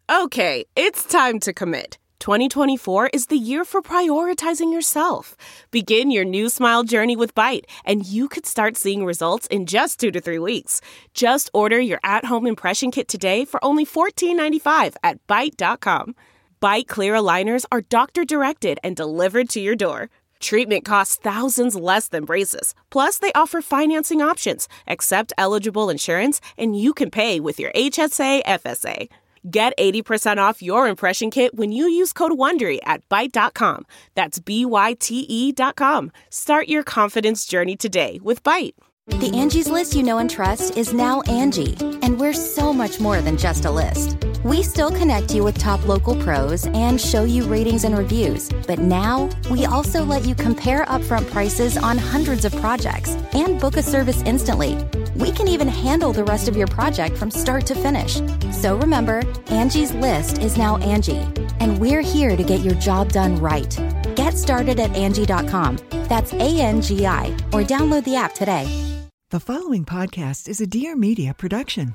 Okay, it's time to commit. 2024 is the year for prioritizing yourself. Begin your new smile journey with Byte, and you could start seeing results in just 2 to 3 weeks. Just order your at-home impression kit today for only $14.95 at Byte.com. Byte Clear aligners are doctor-directed and delivered to your door. Treatment costs thousands less than braces. Plus, they offer financing options, accept eligible insurance, and you can pay with your HSA, FSA. Get 80% off your impression kit when you use code WONDERY at Byte.com. That's BYTE.com. Start your confidence journey today with Byte. The Angie's List you know and trust is now Angie, and we're so much more than just a list. We still connect you with top local pros and show you ratings and reviews, but now we also let you compare upfront prices on hundreds of projects and book a service instantly. We can even handle the rest of your project from start to finish. So remember, Angie's List is now Angie, and we're here to get your job done right. Get started at Angie.com. That's ANGI, or download the app today. The following podcast is a Dear Media production.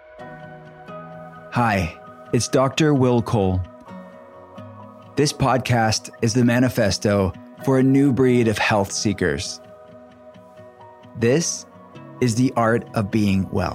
Hi, it's Dr. Will Cole. This podcast is the manifesto for a new breed of health seekers. This is the art of being well.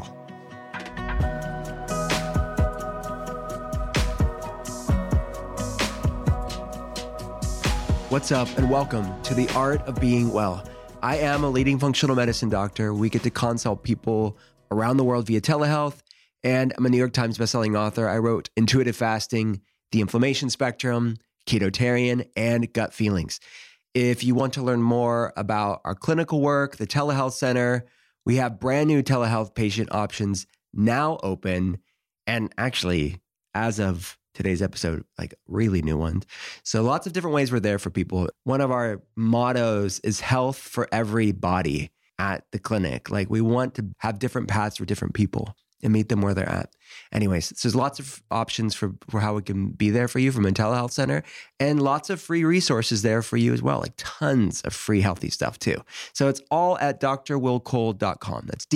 What's up, and welcome to the art of being well. I am a leading functional medicine doctor. We get to consult people around the world via telehealth, and I'm a New York Times bestselling author. I wrote Intuitive Fasting, The Inflammation Spectrum, Ketotarian, and Gut Feelings. If you want to learn more about our clinical work, the telehealth center, we have brand new telehealth patient options now open, and actually, as of today's episode, like really new ones. So lots of different ways we're there for people. One of our mottos is health for everybody at the clinic. Like we want to have different paths for different people and meet them where they're at. Anyways, so there's lots of options for how we can be there for you from a telehealth center, and lots of free resources there for you as well, like tons of free healthy stuff too. So it's all at drwillcole.com. That's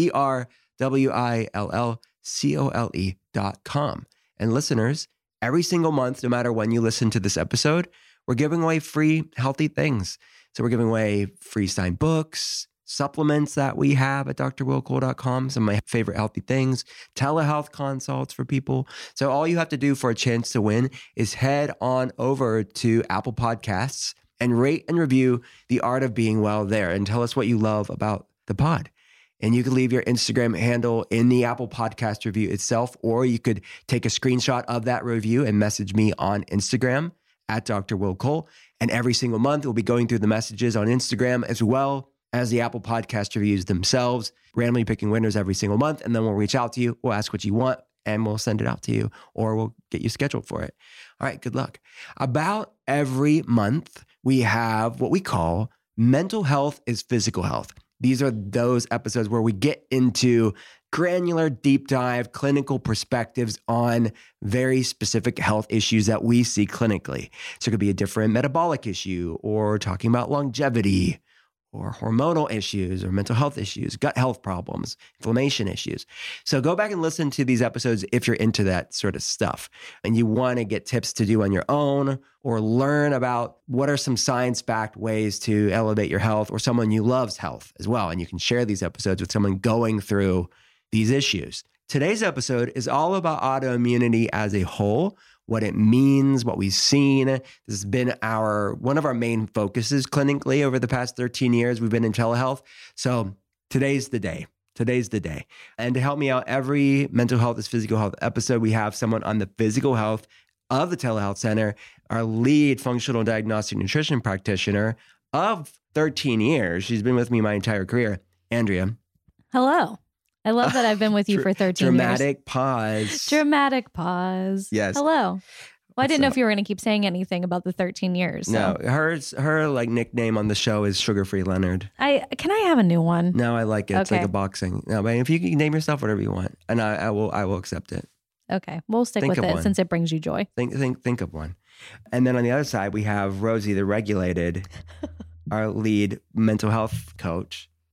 drwillcole.com. And listeners, every single month, no matter when you listen to this episode, we're giving away free healthy things. So we're giving away free signed books, supplements that we have at drwillcole.com, some of my favorite healthy things, telehealth consults for people. So all you have to do for a chance to win is head on over to Apple Podcasts and rate and review The Art of Being Well there, and tell us what you love about the pod. And you can leave your Instagram handle in the Apple Podcast review itself, or you could take a screenshot of that review and message me on Instagram at Dr. Will Cole. And every single month, we'll be going through the messages on Instagram as well as the Apple Podcast reviews themselves, randomly picking winners every single month. And then we'll reach out to you, we'll ask what you want, and we'll send it out to you, or we'll get you scheduled for it. All right, good luck. About every month, we have what we call Mental Health is Physical Health. These are those episodes where we get into granular, deep dive clinical perspectives on very specific health issues that we see clinically. So it could be a different metabolic issue, or talking about longevity, or hormonal issues, or mental health issues, gut health problems, inflammation issues. So go back and listen to these episodes if you're into that sort of stuff and you want to get tips to do on your own, or learn about what are some science-backed ways to elevate your health, or someone you love's health as well. And you can share these episodes with someone going through these issues. Today's episode is all about autoimmunity as a whole, what it means, what we've seen. This has been one of our main focuses clinically over the past 13 years. We've been in telehealth. So today's the day. Today's the day. And to help me out, every Mental Health is Physical Health episode, we have someone on the physical health of the telehealth center, our lead functional diagnostic nutrition practitioner of 13 years. She's been with me my entire career, Andrea. Hello. I love that I've been with you for 13 Dramatic pause. Dramatic pause. Yes. Hello. Well, I didn't know if you were going to keep saying anything about the 13 years. So. No, her like nickname on the show is Sugar Free Leonard. Can I have a new one? No, I like it. Okay. It's like a boxing. No, but if you can name yourself whatever you want, and I will accept it. Okay, we'll stick with it since it brings you joy. Think of one. And then on the other side, we have Rosie the Regulated, our lead mental health coach.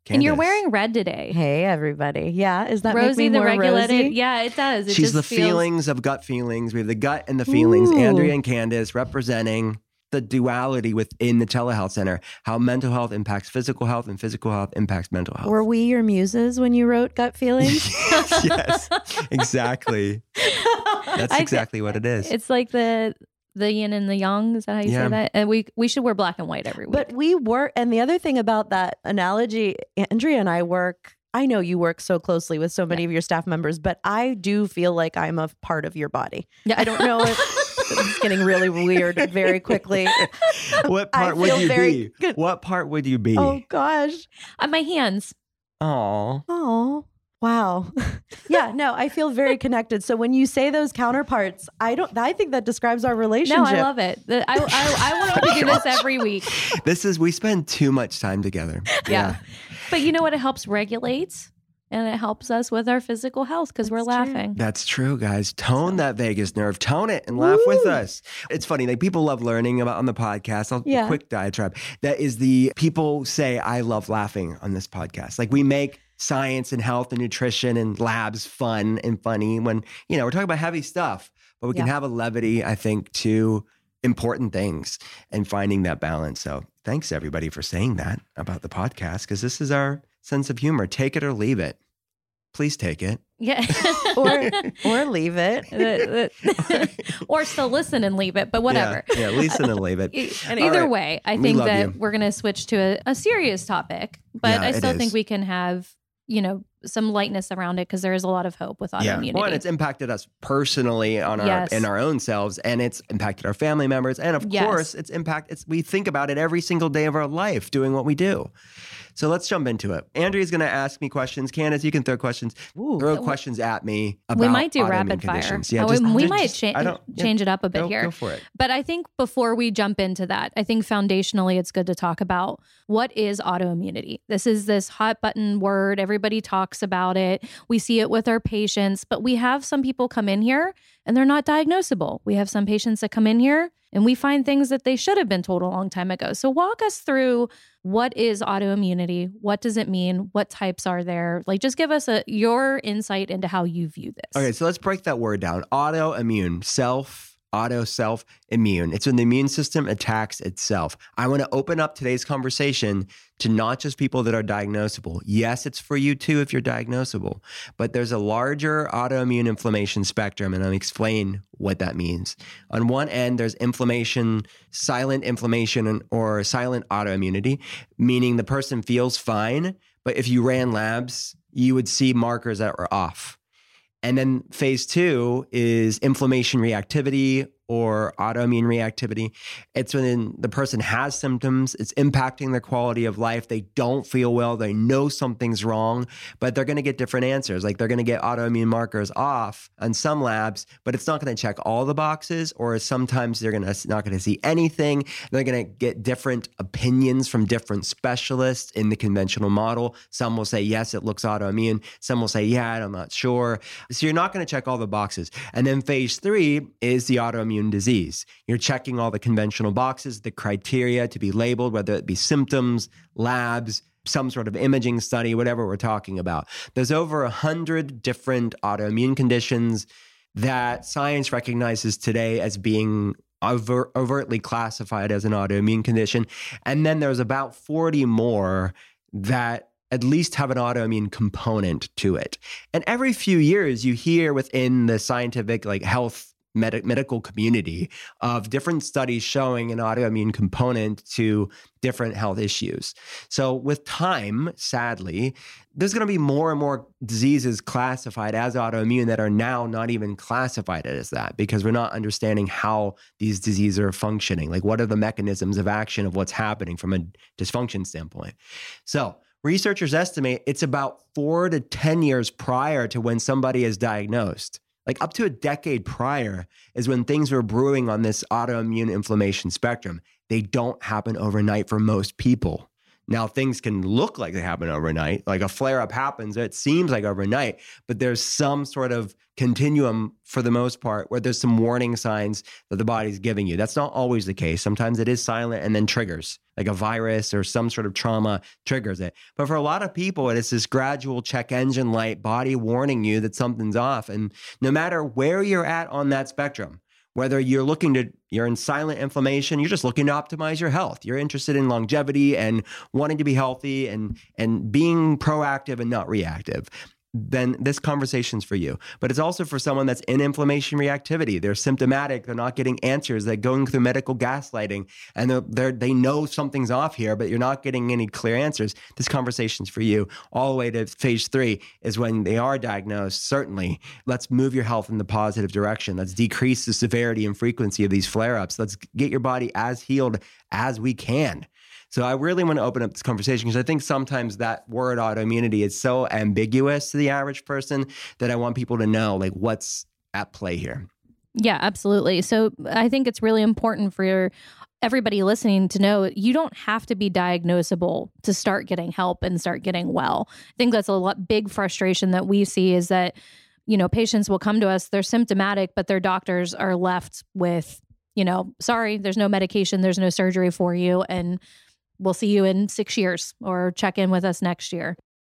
And you're Candace. wearing red today. Hey, everybody. Yeah. Is that Rosie, make me the more regulated. rosy? Yeah, it does. It She's just the feels, feelings of gut feelings. We have the gut and the feelings. Ooh. Andrea and Candace representing the duality within the telehealth center, how mental health impacts physical health and physical health impacts mental health. Were we your muses when you wrote Gut Feelings? Yes, exactly. That's exactly what it is. It's like the yin and the yang. Is that how you Yeah. say that? And we should wear black and white every week. But we work, and the other thing about that analogy, Andrea and I work, I know you work so closely with so many of your staff members, but I do feel like I'm a part of your body. Yeah. I don't know if it's getting really weird very quickly. What I part would feel you very be? good. What part would you be? Oh gosh. My hands. Aw. Oh, wow. Yeah, no, I feel very connected. So when you say those counterparts, I think that describes our relationship. No, I love it. I want to do this every week. We spend too much time together. Yeah. But you know what? It helps regulate and it helps us with our physical health because we're That's true. laughing. That's true, guys. Tone that vagus nerve. Tone it and laugh with us. It's funny. Like people love learning about on the podcast. Yeah. Quick diatribe. That is the people say, I love laughing on this podcast. Like we make science and health and nutrition and labs fun and funny when, we're talking about heavy stuff, but we can have a levity, I think, to important things and finding that balance. So thanks everybody for saying that about the podcast because this is our sense of humor. Take it or leave it. Please take it. Yeah. or leave it. Or still listen and leave it, but whatever. Yeah, listen and leave it. And All either right. way, I We think love that you. we're going to switch to a serious topic, but Yeah, I it still is. think we can have, some lightness around it because there is a lot of hope with autoimmunity. Well, and it's impacted us personally on Yes. in our own selves, and it's impacted our family members, and of Yes. course, we think about it every single day of our life doing what we do. So let's jump into it. Andrea's going to ask me questions. Candace, you can throw questions at me about we might do autoimmune rapid fire. conditions. Yeah, we might I don't- change it up a bit go, here. Go for it. But I think before we jump into that, I think foundationally it's good to talk about what is autoimmunity. This is this hot button word. Everybody talks about it. We see it with our patients, but we have some people come in here and they're not diagnosable. We have some patients that come in here and we find things that they should have been told a long time ago. So walk us through what is autoimmunity? What does it mean? What types are there? Like just give us your insight into how you view this. Okay, so let's break that word down. Autoimmune, self-immune. It's when the immune system attacks itself. I want to open up today's conversation to not just people that are diagnosable. Yes, it's for you too if you're diagnosable, but there's a larger autoimmune inflammation spectrum, and I'll explain what that means. On one end, there's inflammation, silent inflammation, or silent autoimmunity, meaning the person feels fine, but if you ran labs, you would see markers that were off. And then phase 2 is inflammation reactivity or autoimmune reactivity. It's when the person has symptoms, it's impacting their quality of life. They don't feel well. They know something's wrong, but they're going to get different answers. Like they're going to get autoimmune markers off on some labs, but it's not going to check all the boxes, or sometimes they're not going to see anything. They're going to get different opinions from different specialists in the conventional model. Some will say, yes, it looks autoimmune. Some will say, yeah, I'm not sure. So you're not going to check all the boxes. And then phase 3 is the autoimmune disease. You're checking all the conventional boxes, the criteria to be labeled, whether it be symptoms, labs, some sort of imaging study, whatever we're talking about. There's over 100 different autoimmune conditions that science recognizes today as being overtly classified as an autoimmune condition. And then there's about 40 more that at least have an autoimmune component to it. And every few years you hear within the scientific health medical community of different studies showing an autoimmune component to different health issues. So with time, sadly, there's going to be more and more diseases classified as autoimmune that are now not even classified as that because we're not understanding how these diseases are functioning. Like what are the mechanisms of action of what's happening from a dysfunction standpoint? So researchers estimate it's about 4 to 10 years prior to when somebody is diagnosed. Like up to a decade prior is when things were brewing on this autoimmune inflammation spectrum. They don't happen overnight for most people. Now, things can look like they happen overnight. Like a flare-up happens, it seems like overnight, but there's some sort of continuum for the most part where there's some warning signs that the body's giving you. That's not always the case. Sometimes it is silent and then triggers, like a virus or some sort of trauma triggers it. But for a lot of people, it is this gradual check engine light body warning you that something's off. And no matter where you're at on that spectrum, whether you're in silent inflammation, you're just looking to optimize your health. You're interested in longevity and wanting to be healthy and being proactive and not reactive, then this conversation's for you. But it's also for someone that's in inflammation reactivity. They're symptomatic. They're not getting answers. They're going through medical gaslighting and they know something's off here, but you're not getting any clear answers. This conversation's for you. All the way to phase 3 is when they are diagnosed. Certainly, let's move your health in the positive direction. Let's decrease the severity and frequency of these flare-ups. Let's get your body as healed as we can. So I really want to open up this conversation because I think sometimes that word autoimmunity is so ambiguous to the average person that I want people to know like what's at play here. Yeah, absolutely. So I think it's really important for everybody listening to know you don't have to be diagnosable to start getting help and start getting well. I think that's a big frustration that we see is that, patients will come to us, they're symptomatic, but their doctors are left with, sorry, there's no medication, there's no surgery for you, and we'll see you in 6 years or check in with us next year.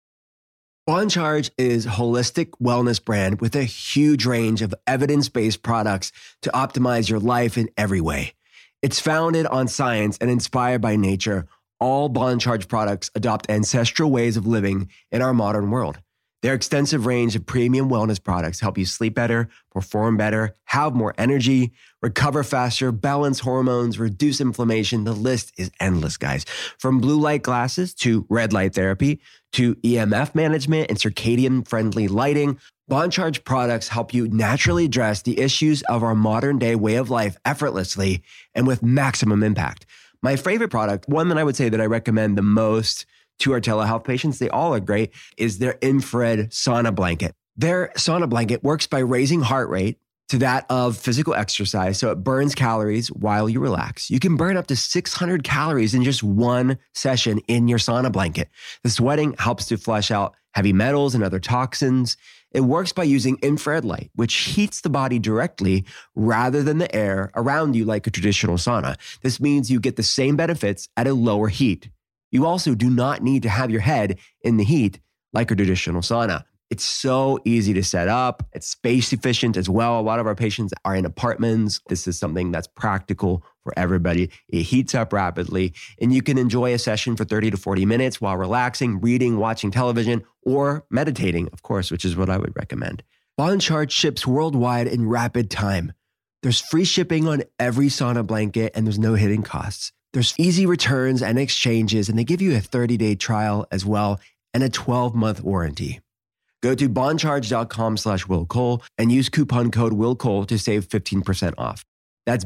On Charge is a holistic wellness brand with a huge range of evidence-based products to optimize your life in every way. It's founded on science and inspired by nature. All Bon Charge products adopt ancestral ways of living in our modern world. Their extensive range of premium wellness products help you sleep better, perform better, have more energy, recover faster, balance hormones, reduce inflammation. The list is endless, guys. From blue light glasses to red light therapy to EMF management and circadian-friendly lighting, Bon Charge products help you naturally address the issues of our modern-day way of life effortlessly and with maximum impact. My favorite product, one that I would say that I recommend the most to our telehealth patients, they all are great, is their infrared sauna blanket. Their sauna blanket works by raising heart rate to that of physical exercise, so it burns calories while you relax. You can burn up to 600 calories in just one session in your sauna blanket. The sweating helps to flush out heavy metals and other toxins. It works by using infrared light, which heats the body directly rather than the air around you like a traditional sauna. This means you get the same benefits at a lower heat. You also do not need to have your head in the heat like a traditional sauna. It's so easy to set up. It's space efficient as well. A lot of our patients are in apartments. This is something that's practical for everybody. It heats up rapidly, and you can enjoy a session for 30 to 40 minutes while relaxing, reading, watching television, or meditating, of course, which is what I would recommend. Bon Charge ships worldwide in rapid time. There's free shipping on every sauna blanket, and there's no hidden costs. There's easy returns and exchanges, and they give you a 30-day trial as well and a 12-month warranty. Go to boncharge.com/willcole and use coupon code willcole to save 15% off. That's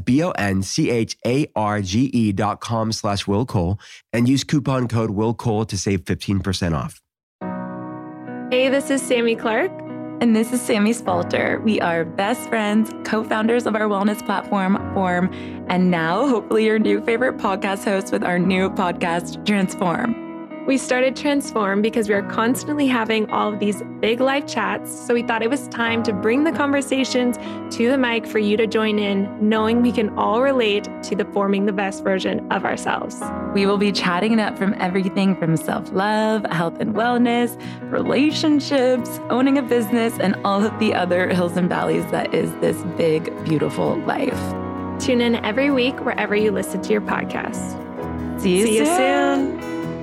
BONCHARGE.com/willcole and use coupon code willcole to save 15% off. Hey, this is Sammy Clark. And this is Sammy Spalter. We are best friends, co-founders of our wellness platform, Form, and now hopefully your new favorite podcast host with our new podcast, Transform. We started Transform because we are constantly having all of these big life chats, so we thought it was time to bring the conversations to the mic for you to join in, knowing we can all relate to the forming the best version of ourselves. We will be chatting it up from everything from self-love, health and wellness, relationships, owning a business, and all of the other hills and valleys that is this big, beautiful life. Tune in every week wherever you listen to your podcast. See you soon.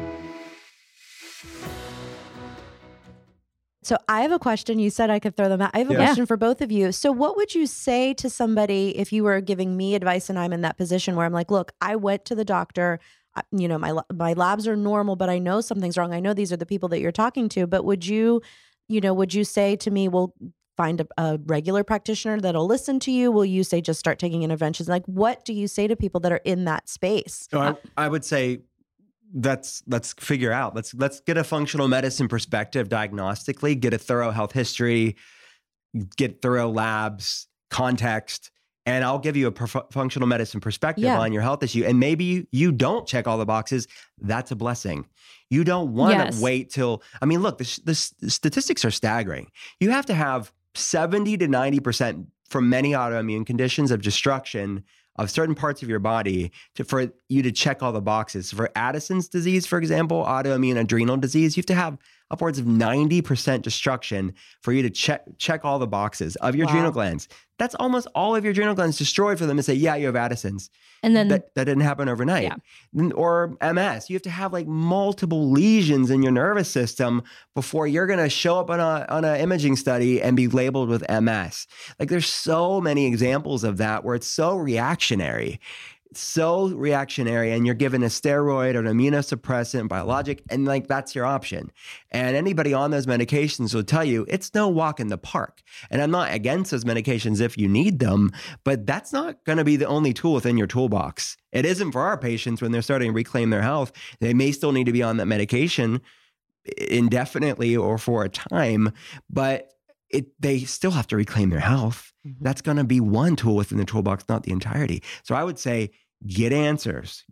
So I have a question. You said I could throw them out. I have a question for both of you. So what would you say to somebody if you were giving me advice and I'm in that position where I'm like, look, I went to the doctor, my labs are normal, but I know something's wrong. I know these are the people that you're talking to, but would you say to me, well, find a regular practitioner that'll listen to you? Will you say, just start taking interventions? Like, what do you say to people that are in that space? So I would say, let's figure out. Let's get a functional medicine perspective diagnostically, get a thorough health history, get thorough labs, context, And I'll give you a functional medicine perspective on your health issue. And maybe you don't check all the boxes. That's a blessing. You don't want to wait till, I mean, look, the statistics are staggering. You have to have 70 to 90% for many autoimmune conditions of destruction of certain parts of your body for you to check all the boxes. For Addison's disease, for example, autoimmune adrenal disease, you have to have upwards of 90% destruction for you to check all the boxes of your adrenal glands. That's almost all of your adrenal glands destroyed for them to say, yeah, you have Addison's. And then that didn't happen overnight. Yeah. Or MS, you have to have like multiple lesions in your nervous system before you're going to show up on an imaging study and be labeled with MS. Like there's so many examples of that where it's so reactionary. And you're given a steroid or an immunosuppressant, biologic, and like that's your option. And anybody on those medications will tell you it's no walk in the park. And I'm not against those medications if you need them, but that's not going to be the only tool within your toolbox. It isn't for our patients when they're starting to reclaim their health. They may still need to be on that medication indefinitely or for a time, but they still have to reclaim their health. Mm-hmm. That's going to be one tool within the toolbox, not the entirety. So I would say, get answers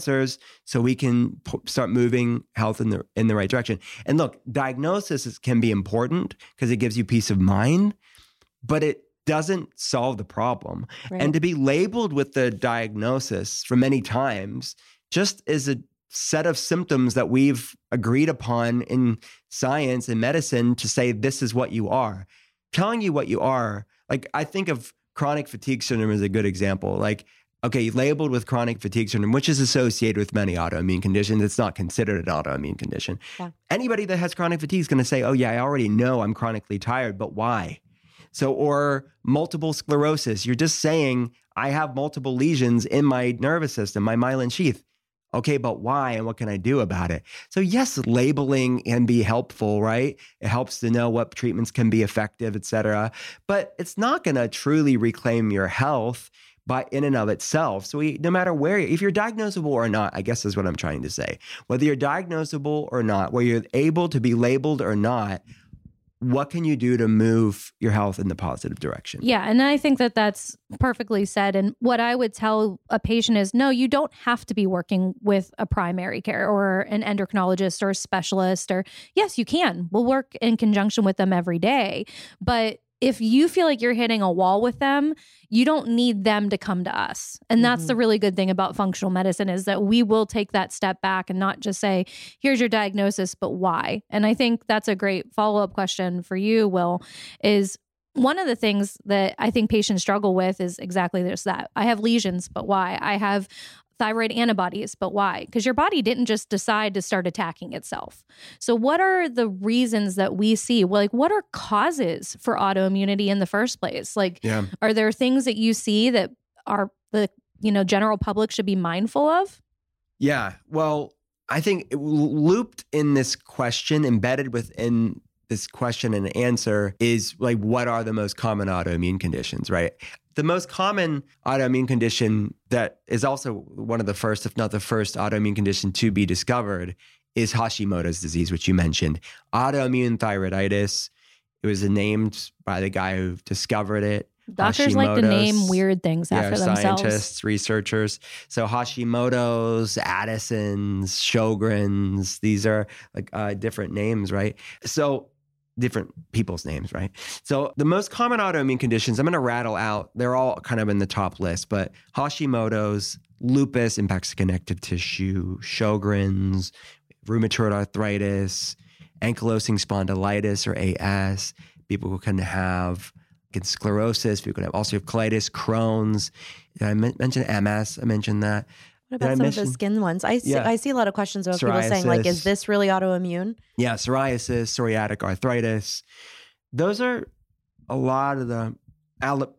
so we can start moving health in the right direction. And look, diagnosis can be important because it gives you peace of mind, but it doesn't solve the problem. Right. And to be labeled with the diagnosis for many times just is a set of symptoms that we've agreed upon in science and medicine to say, this is what you are. Telling you what you are, like I think of chronic fatigue syndrome as a good example. Like, okay, labeled with chronic fatigue syndrome, which is associated with many autoimmune conditions. It's not considered an autoimmune condition. Yeah. Anybody that has chronic fatigue is going to say, oh yeah, I already know I'm chronically tired, but why? So, or multiple sclerosis. You're just saying, I have multiple lesions in my nervous system, my myelin sheath. Okay, but why and what can I do about it? So yes, labeling can be helpful, right? It helps to know what treatments can be effective, et cetera. But it's not going to truly reclaim your health by in and of itself. So no matter where, if you're diagnosable or not, I guess is what I'm trying to say. Whether you're diagnosable or not, whether you're able to be labeled or not, what can you do to move your health in the positive direction? Yeah. And I think that that's perfectly said. And what I would tell a patient is, no, you don't have to be working with a primary care or an endocrinologist or a specialist, or yes, you can. We'll work in conjunction with them every day. But if you feel like you're hitting a wall with them, you don't need them to come to us. And that's the really good thing about functional medicine is that we will take that step back and not just say, here's your diagnosis, but why? And I think that's a great follow-up question for you, Will, is one of the things that I think patients struggle with is exactly this, that I have lesions, but why? I have thyroid antibodies, but why? Because your body didn't just decide to start attacking itself. So what are the reasons that we see? Well, like, what are causes for autoimmunity in the first place? Like, are there things that you see that are the general public should be mindful of? Yeah. Well, I think looped in this question, embedded within this question and answer is like, what are the most common autoimmune conditions, right? The most common autoimmune condition that is also one of the first, if not the first autoimmune condition to be discovered is Hashimoto's disease, which you mentioned. Autoimmune thyroiditis. It was named by the guy who discovered it. Doctors like to name weird things after themselves. Scientists, researchers. So Hashimoto's, Addison's, Sjogren's, these are like different names, right? So different people's names, right? So the most common autoimmune conditions, I'm going to rattle out, they're all kind of in the top list, but Hashimoto's, lupus impacts connective tissue, Sjogren's, rheumatoid arthritis, ankylosing spondylitis or AS, people who can have sclerosis, people can have ulcerative colitis, Crohn's. I mentioned MS, I mentioned that. What about some of the skin ones? I see a lot of questions about people saying, like, is this really autoimmune? Yeah, psoriasis, psoriatic arthritis. Those are a lot of the alopecia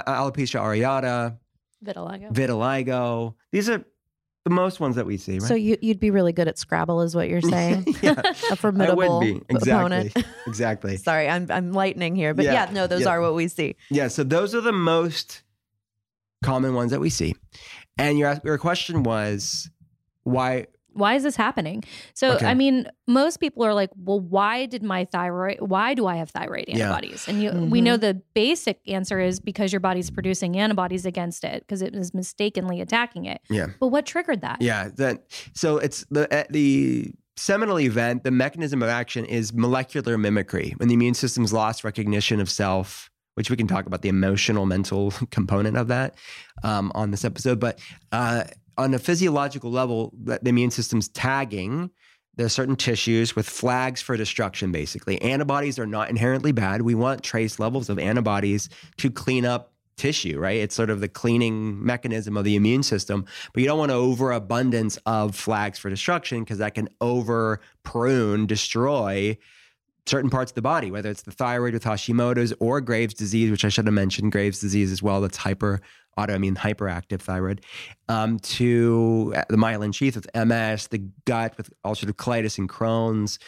areata, vitiligo. These are the most ones that we see, right? So you'd be really good at Scrabble is what you're saying? Yeah, a formidable I would be. Exactly. opponent. Exactly. Sorry, I'm lightening here. But those are what we see. Yeah, so those are the most common ones that we see. And your question was, why Why is this happening? So, Okay. I mean, most people are like, well, why do I have thyroid antibodies? And we know the basic answer is because your body's producing antibodies against it because it is mistakenly attacking it. Yeah. But what triggered that? Yeah. So it's the seminal event, the mechanism of action is molecular mimicry. When the immune system's lost recognition of self, which we can talk about the emotional, mental component of that on this episode. But on a physiological level, the immune system's tagging, there are certain tissues with flags for destruction, basically. Antibodies are not inherently bad. We want trace levels of antibodies to clean up tissue, right? It's sort of the cleaning mechanism of the immune system. But you don't want an overabundance of flags for destruction because that can over-prune, destroy certain parts of the body, whether it's the thyroid with Hashimoto's or Graves' disease, which I should have mentioned, Graves' disease as well, that's autoimmune hyperactive thyroid, to the myelin sheath with MS, the gut with ulcerative colitis and Crohn's.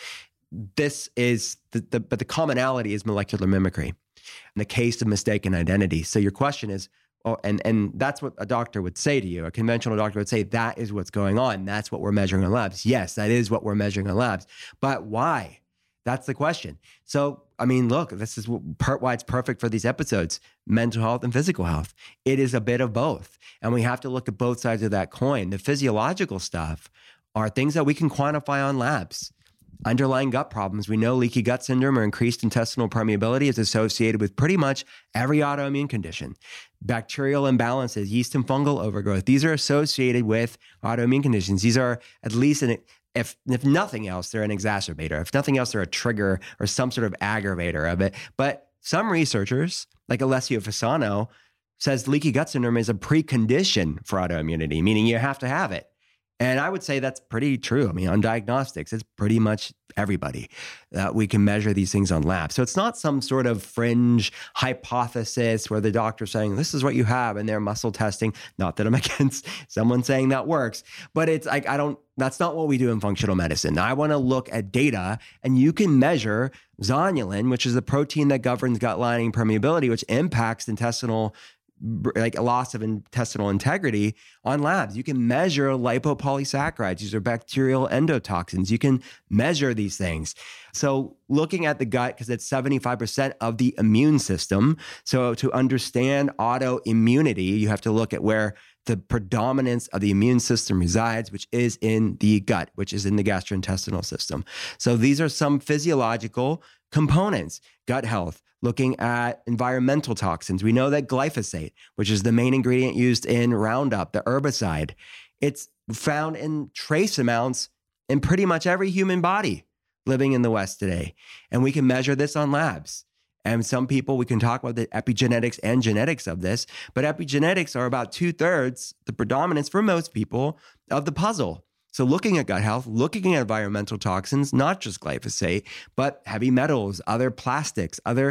This is, but the commonality is molecular mimicry in the case of mistaken identity. So your question is, and that's what a doctor would say to you. A conventional doctor would say, that is what's going on. That's what we're measuring in labs. Yes, that is what we're measuring in labs. But why? That's the question. So, I mean, look, this is why it's perfect for these episodes, mental health and physical health. It is a bit of both. And we have to look at both sides of that coin. The physiological stuff are things that we can quantify on labs. Underlying gut problems. We know leaky gut syndrome or increased intestinal permeability is associated with pretty much every autoimmune condition. Bacterial imbalances, yeast and fungal overgrowth, these are associated with autoimmune conditions. These are at least if nothing else, they're an exacerbator. If nothing else, they're a trigger or some sort of aggravator of it. But some researchers, like Alessio Fasano, says leaky gut syndrome is a precondition for autoimmunity, meaning you have to have it. And I would say that's pretty true. I mean, on diagnostics, it's pretty much everybody that we can measure these things on labs. So it's not some sort of fringe hypothesis where the doctor's saying, this is what you have, and they're muscle testing. Not that I'm against someone saying that works, but it's like, that's not what we do in functional medicine. I want to look at data, and you can measure zonulin, which is the protein that governs gut lining permeability, which impacts intestinal, like a loss of intestinal integrity on labs. You can measure lipopolysaccharides. These are bacterial endotoxins. You can measure these things. So looking at the gut, because it's 75% of the immune system. So to understand autoimmunity, you have to look at where the predominance of the immune system resides, which is in the gut, which is in the gastrointestinal system. So these are some physiological components. Gut health, looking at environmental toxins. We know that glyphosate, which is the main ingredient used in Roundup, the herbicide, it's found in trace amounts in pretty much every human body living in the West today. And we can measure this on labs. And some people, we can talk about the epigenetics and genetics of this, but epigenetics are about 2/3, the predominance for most people, of the puzzle. So looking at gut health, looking at environmental toxins, not just glyphosate, but heavy metals, other plastics, other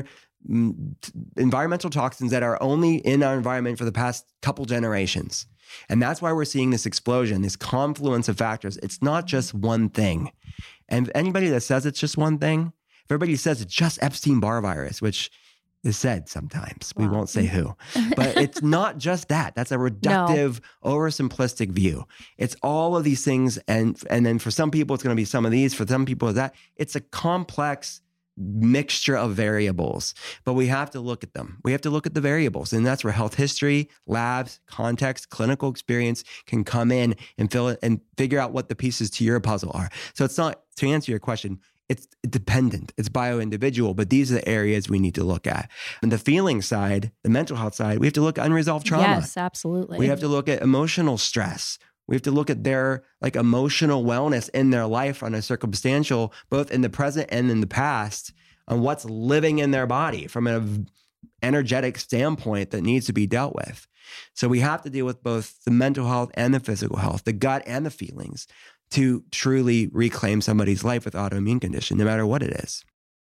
environmental toxins that are only in our environment for the past couple generations. And that's why we're seeing this explosion, this confluence of factors. It's not just one thing. And anybody that says it's just one thing, if everybody says it's just Epstein-Barr virus, which is said sometimes, we won't say who, but it's not just that. That's a reductive, oversimplistic view. It's all of these things. And then for some people, it's going to be some of these, for some people, that. It's a complex mixture of variables, but we have to look at them. We have to look at the variables. And that's where health history, labs, context, clinical experience can come in and fill it and figure out what the pieces to your puzzle are. So it's not, to answer your question, it's dependent, it's bio-individual, but these are the areas we need to look at. And the feeling side, the mental health side, we have to look at unresolved trauma. Yes, absolutely. We have to look at emotional stress. We have to look at their emotional wellness in their life on a circumstantial, both in the present and in the past, on what's living in their body from an energetic standpoint that needs to be dealt with. So we have to deal with both the mental health and the physical health, the gut and the feelings, to truly reclaim somebody's life with autoimmune condition, no matter what it is.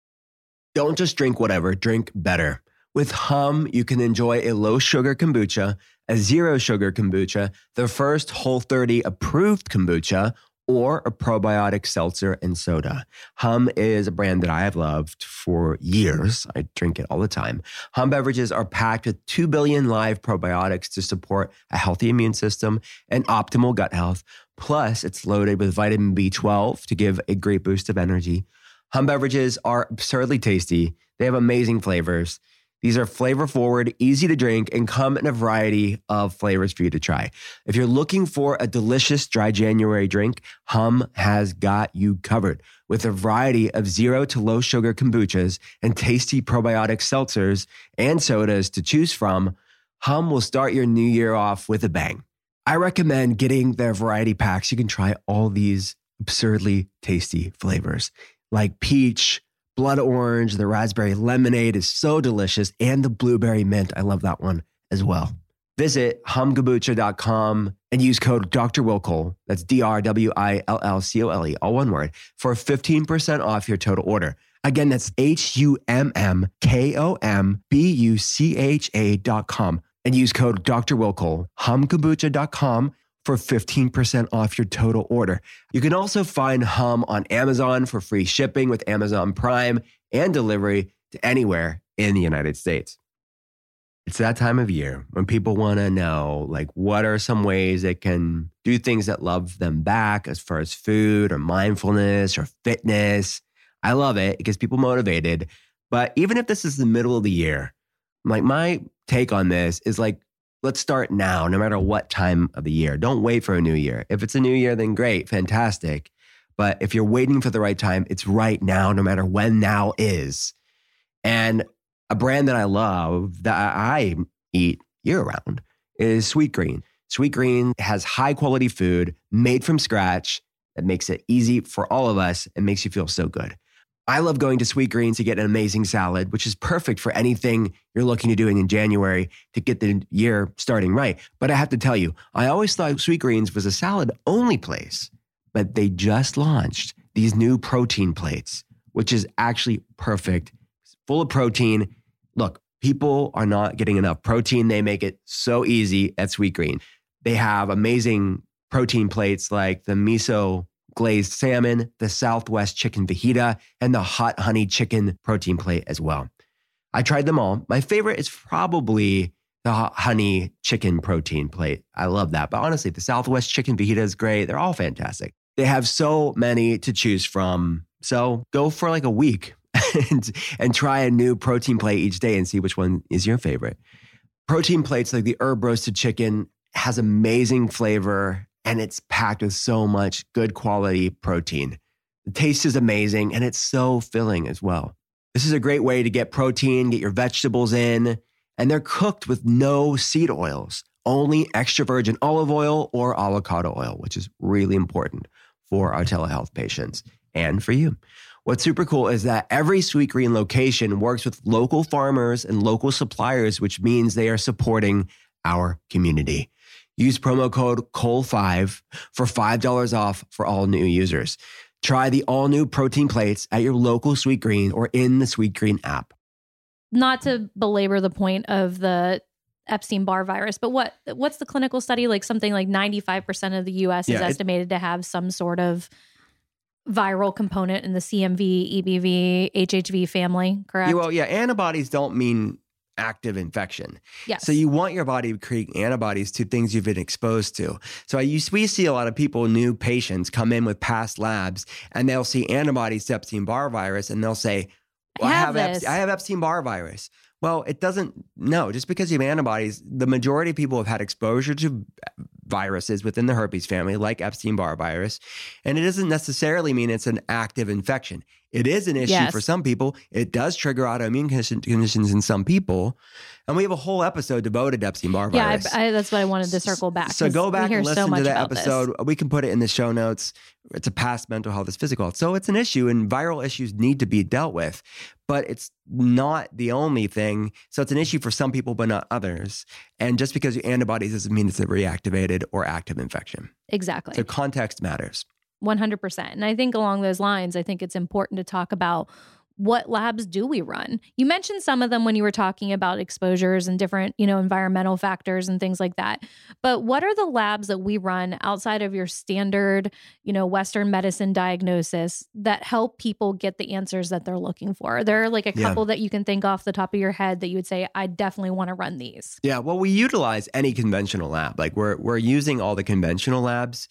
Don't just drink whatever, drink better. With Hum, you can enjoy a low-sugar kombucha, a zero-sugar kombucha, the first Whole30 approved kombucha, or a probiotic seltzer and soda. Hum is a brand that I have loved for years. I drink it all the time. Hum beverages are packed with 2 billion live probiotics to support a healthy immune system and optimal gut health. Plus, it's loaded with vitamin B12 to give a great boost of energy. Hum beverages are absurdly tasty. They have amazing flavors. These are flavor-forward, easy to drink, and come in a variety of flavors for you to try. If you're looking for a delicious dry January drink, Hum has got you covered. With a variety of 0 to low sugar kombuchas and tasty probiotic seltzers and sodas to choose from, Hum will start your new year off with a bang. I recommend getting their variety packs. You can try all these absurdly tasty flavors like peach, blood orange, the raspberry lemonade is so delicious, and the blueberry mint. I love that one as well. Visit humkombucha.com and use code Dr. Will Cole, that's DRWILLCOLE, all one word, for 15% off your total order. Again, that's HUMMKOMBUCHA.com and use code Dr. Will Cole, humkombucha.com for 15% off your total order. You can also find Hum on Amazon for free shipping with Amazon Prime and delivery to anywhere in the United States. It's that time of year when people want to know, like, what are some ways they can do things that love them back as far as food or mindfulness or fitness. I love it. It gets people motivated. But even if this is the middle of the year, like, my take on this is like, let's start now, no matter what time of the year. Don't wait for a new year. If it's a new year, then great, fantastic. But if you're waiting for the right time, it's right now, no matter when now is. And a brand that I love, that I eat year-round, is Sweetgreen. Sweetgreen has high-quality food made from scratch that makes it easy for all of us and makes you feel so good. I love going to Sweetgreen to get an amazing salad, which is perfect for anything you're looking to doing in January to get the year starting right. But I have to tell you, I always thought Sweetgreens was a salad-only place, but they just launched these new protein plates, which is actually perfect. It's full of protein. Look, people are not getting enough protein. They make it so easy at Sweetgreen. They have amazing protein plates like the miso glazed salmon, the Southwest chicken fajita, and the hot honey chicken protein plate as well. I tried them all. My favorite is probably the hot honey chicken protein plate. I love that. But honestly, the Southwest chicken fajita is great. They're all fantastic. They have so many to choose from. So go for like a week and try a new protein plate each day and see which one is your favorite. Protein plates like the herb roasted chicken has amazing flavor, and it's packed with so much good quality protein. The taste is amazing, and it's so filling as well. This is a great way to get protein, get your vegetables in, and they're cooked with no seed oils, only extra virgin olive oil or avocado oil, which is really important for our telehealth patients and for you. What's super cool is that every Sweetgreen location works with local farmers and local suppliers, which means they are supporting our community. Use promo code COLE5 for $5 off for all new users. Try the all-new protein plates at your local Sweetgreen or in the Sweetgreen app. Not to belabor the point of the Epstein-Barr virus, but what's the clinical study? Like something like 95% of the U.S. is estimated to have some sort of viral component in the CMV, EBV, HHV family, correct? Well, yeah, antibodies don't mean active infection. Yes. So you want your body to create antibodies to things you've been exposed to. So we see a lot of people, new patients, come in with past labs, and they'll see antibodies to Epstein-Barr virus, and they'll say, well, I have Epstein-Barr virus. Well, it doesn't, no, just because you have antibodies, the majority of people have had exposure to viruses within the herpes family, like Epstein-Barr virus, and it doesn't necessarily mean it's an active infection. It is an issue for some people. It does trigger autoimmune conditions in some people. And we have a whole episode devoted to Epstein-Barr virus. Yeah, that's what I wanted to circle back. So go back and listen to that episode. We can put it in the show notes. It's a past mental health, it's physical health. So it's an issue, and viral issues need to be dealt with. But it's not the only thing. So it's an issue for some people, but not others. And just because you antibodies doesn't mean it's a reactivated or active infection. Exactly. So context matters. 100%. And I think along those lines, I think it's important to talk about what labs do we run? You mentioned some of them when you were talking about exposures and different, environmental factors and things like that. But what are the labs that we run outside of your standard, Western medicine diagnosis that help people get the answers that they're looking for? Are there like a couple that you can think off the top of your head that you would say, I definitely want to run these? Yeah, well, we utilize any conventional lab. Like we're using all the conventional labs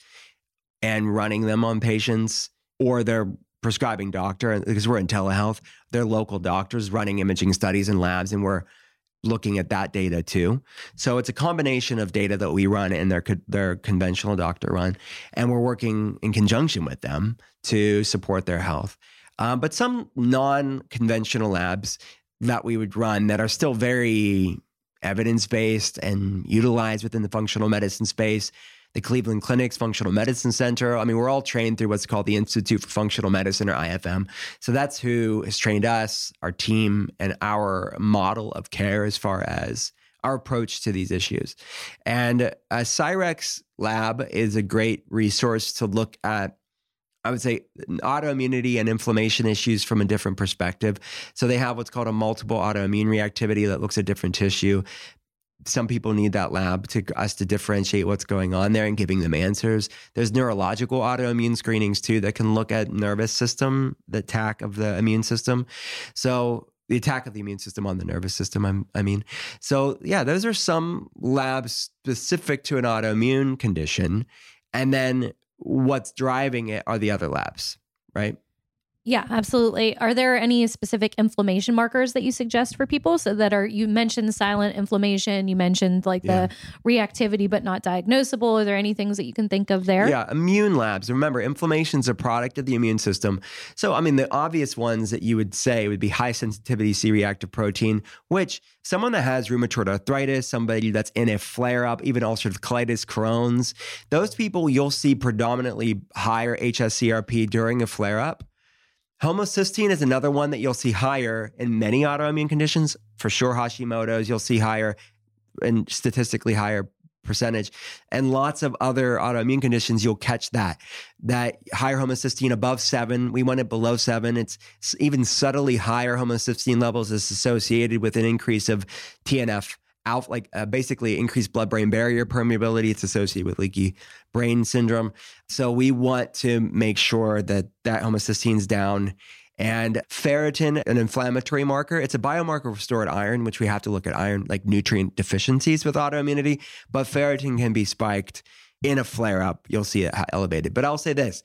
and running them on patients or their prescribing doctor, because we're in telehealth, their local doctors running imaging studies and labs, and we're looking at that data too. So it's a combination of data that we run and their conventional doctor run, and we're working in conjunction with them to support their health. But some non-conventional labs that we would run that are still very evidence-based and utilized within the functional medicine space, the Cleveland Clinic's Functional Medicine Center. I mean, we're all trained through what's called the Institute for Functional Medicine, or IFM. So that's who has trained us, our team, and our model of care as far as our approach to these issues. And a Cyrex lab is a great resource to look at, I would say, autoimmunity and inflammation issues from a different perspective. So they have what's called a multiple autoimmune reactivity that looks at different tissue. Some people need that lab to us to differentiate what's going on there and giving them answers. There's neurological autoimmune screenings too that can look at nervous system, the attack of the immune system. So the attack of the immune system on the nervous system, I mean. So yeah, those are some labs specific to an autoimmune condition. And then what's driving it are the other labs, right? Yeah, absolutely. Are there any specific inflammation markers that you suggest for people? So that you mentioned silent inflammation, you mentioned the reactivity, but not diagnosable. Are there any things that you can think of there? Yeah, immune labs. Remember, inflammation is a product of the immune system. So, I mean, the obvious ones that you would say would be high sensitivity C-reactive protein, which someone that has rheumatoid arthritis, somebody that's in a flare-up, even ulcerative colitis, Crohn's, those people you'll see predominantly higher hsCRP during a flare-up. Homocysteine is another one that you'll see higher in many autoimmune conditions. For sure, Hashimoto's, you'll see higher and statistically higher percentage. And lots of other autoimmune conditions, you'll catch that higher homocysteine above 7. We want it below 7. It's even subtly higher homocysteine levels is associated with an increase of TNF alpha, basically increased blood-brain barrier permeability. It's associated with leaky brain syndrome. So we want to make sure that homocysteine's down. And ferritin, an inflammatory marker, it's a biomarker for stored iron, which we have to look at iron, like nutrient deficiencies with autoimmunity. But ferritin can be spiked in a flare-up. You'll see it elevated. But I'll say this,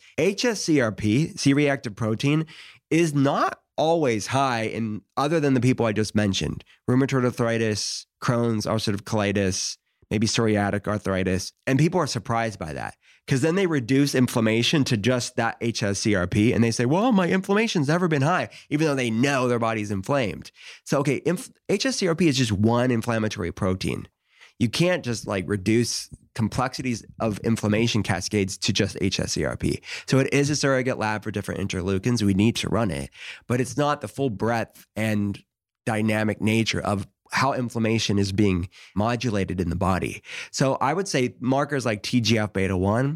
hsCRP, C-reactive protein, is not always high in other than the people I just mentioned. Rheumatoid arthritis, Crohn's, ulcerative colitis, maybe psoriatic arthritis. And people are surprised by that because then they reduce inflammation to just that hsCRP and they say, well, my inflammation's never been high, even though they know their body's inflamed. So, okay, hsCRP is just one inflammatory protein. You can't just reduce complexities of inflammation cascades to just hsCRP. So it is a surrogate lab for different interleukins. We need to run it, but it's not the full breadth and dynamic nature of how inflammation is being modulated in the body. So I would say markers like TGF-beta1,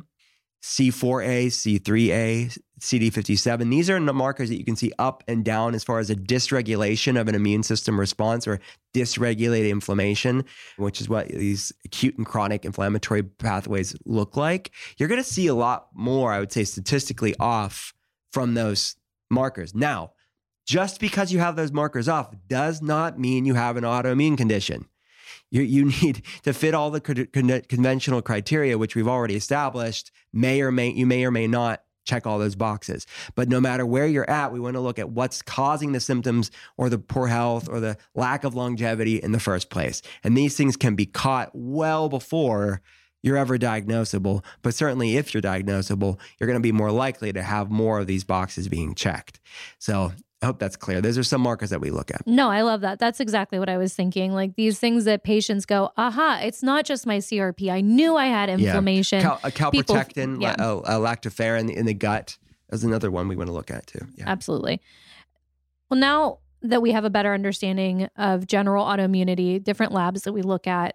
C4a, C3a, CD57, these are markers that you can see up and down as far as a dysregulation of an immune system response or dysregulated inflammation, which is what these acute and chronic inflammatory pathways look like. You're going to see a lot more, I would say, statistically off from those markers. Now, just because you have those markers off does not mean you have an autoimmune condition. You need to fit all the conventional criteria, which we've already established. You may or may not check all those boxes. But no matter where you're at, we want to look at what's causing the symptoms or the poor health or the lack of longevity in the first place. And these things can be caught well before you're ever diagnosable. But certainly if you're diagnosable, you're going to be more likely to have more of these boxes being checked. So I hope that's clear. Those are some markers that we look at. No, I love that. That's exactly what I was thinking. These things that patients go, aha, it's not just my CRP. I knew I had inflammation. Yeah. Calprotectin, lactoferrin in the gut is another one we want to look at too. Yeah. Absolutely. Well, now that we have a better understanding of general autoimmunity, different labs that we look at,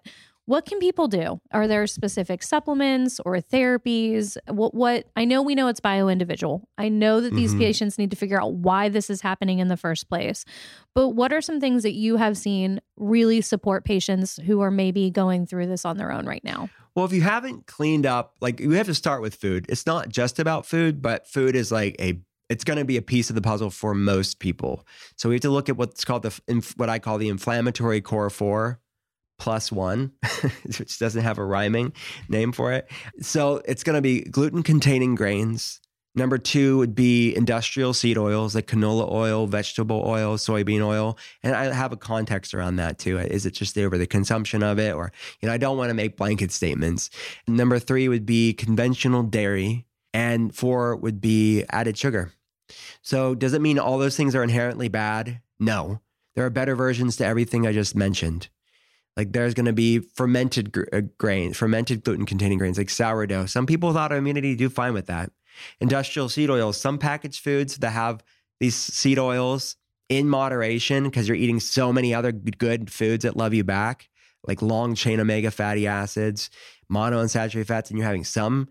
What can people do? Are there specific supplements or therapies? What I know, we know it's bio-individual. I know that these patients need to figure out why this is happening in the first place. But what are some things that you have seen really support patients who are maybe going through this on their own right now? Well, if you haven't cleaned up, like you have to start with food. It's not just about food, but food is like it's going to be a piece of the puzzle for most people. So we have to look at what's called what I call the inflammatory core 4 plus 1, which doesn't have a rhyming name for it. So it's going to be gluten-containing grains. Number 2 would be industrial seed oils like canola oil, vegetable oil, soybean oil. And I have a context around that too. Is it just over the consumption of it? Or, I don't want to make blanket statements. Number 3 would be conventional dairy. And 4 would be added sugar. So does it mean all those things are inherently bad? No. There are better versions to everything I just mentioned. Like there's going to be fermented grains, fermented gluten-containing grains like sourdough. Some people with autoimmunity do fine with that. Industrial seed oils, some packaged foods that have these seed oils in moderation because you're eating so many other good foods that love you back, like long chain omega fatty acids, monounsaturated fats, and you're having some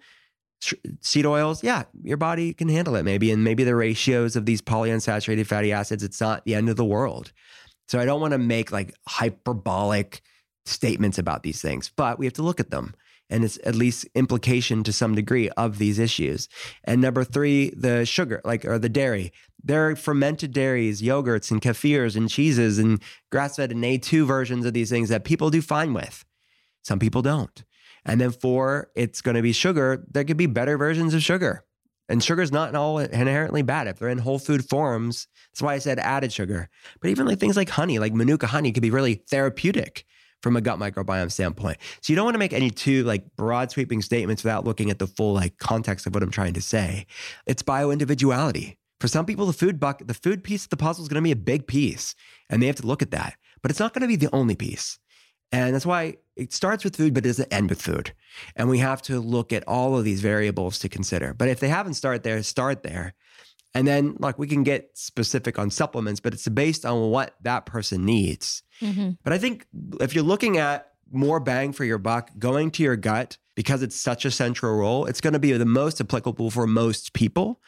seed oils, yeah, your body can handle it maybe. And maybe the ratios of these polyunsaturated fatty acids, it's not the end of the world. So I don't want to make like hyperbolic statements about these things, but we have to look at them. And it's at least implication to some degree of these issues. And number 3, the sugar, or the dairy. There are fermented dairies, yogurts and kefirs and cheeses and grass-fed and A2 versions of these things that people do fine with. Some people don't. And then 4, it's going to be sugar. There could be better versions of sugar. And sugar's not all inherently bad. If they're in whole food forms, that's why I said added sugar. But even like things like honey, like Manuka honey, could be really therapeutic from a gut microbiome standpoint. So you don't want to make any too broad sweeping statements without looking at the full context of what I'm trying to say. It's bio-individuality. For some people, the food piece of the puzzle is going to be a big piece, and they have to look at that. But it's not going to be the only piece. And that's why it starts with food, but it doesn't end with food. And we have to look at all of these variables to consider. But if they haven't started there, start there. And then we can get specific on supplements, but it's based on what that person needs. Mm-hmm. But I think if you're looking at more bang for your buck, going to your gut, because it's such a central role, it's going to be the most applicable for most people.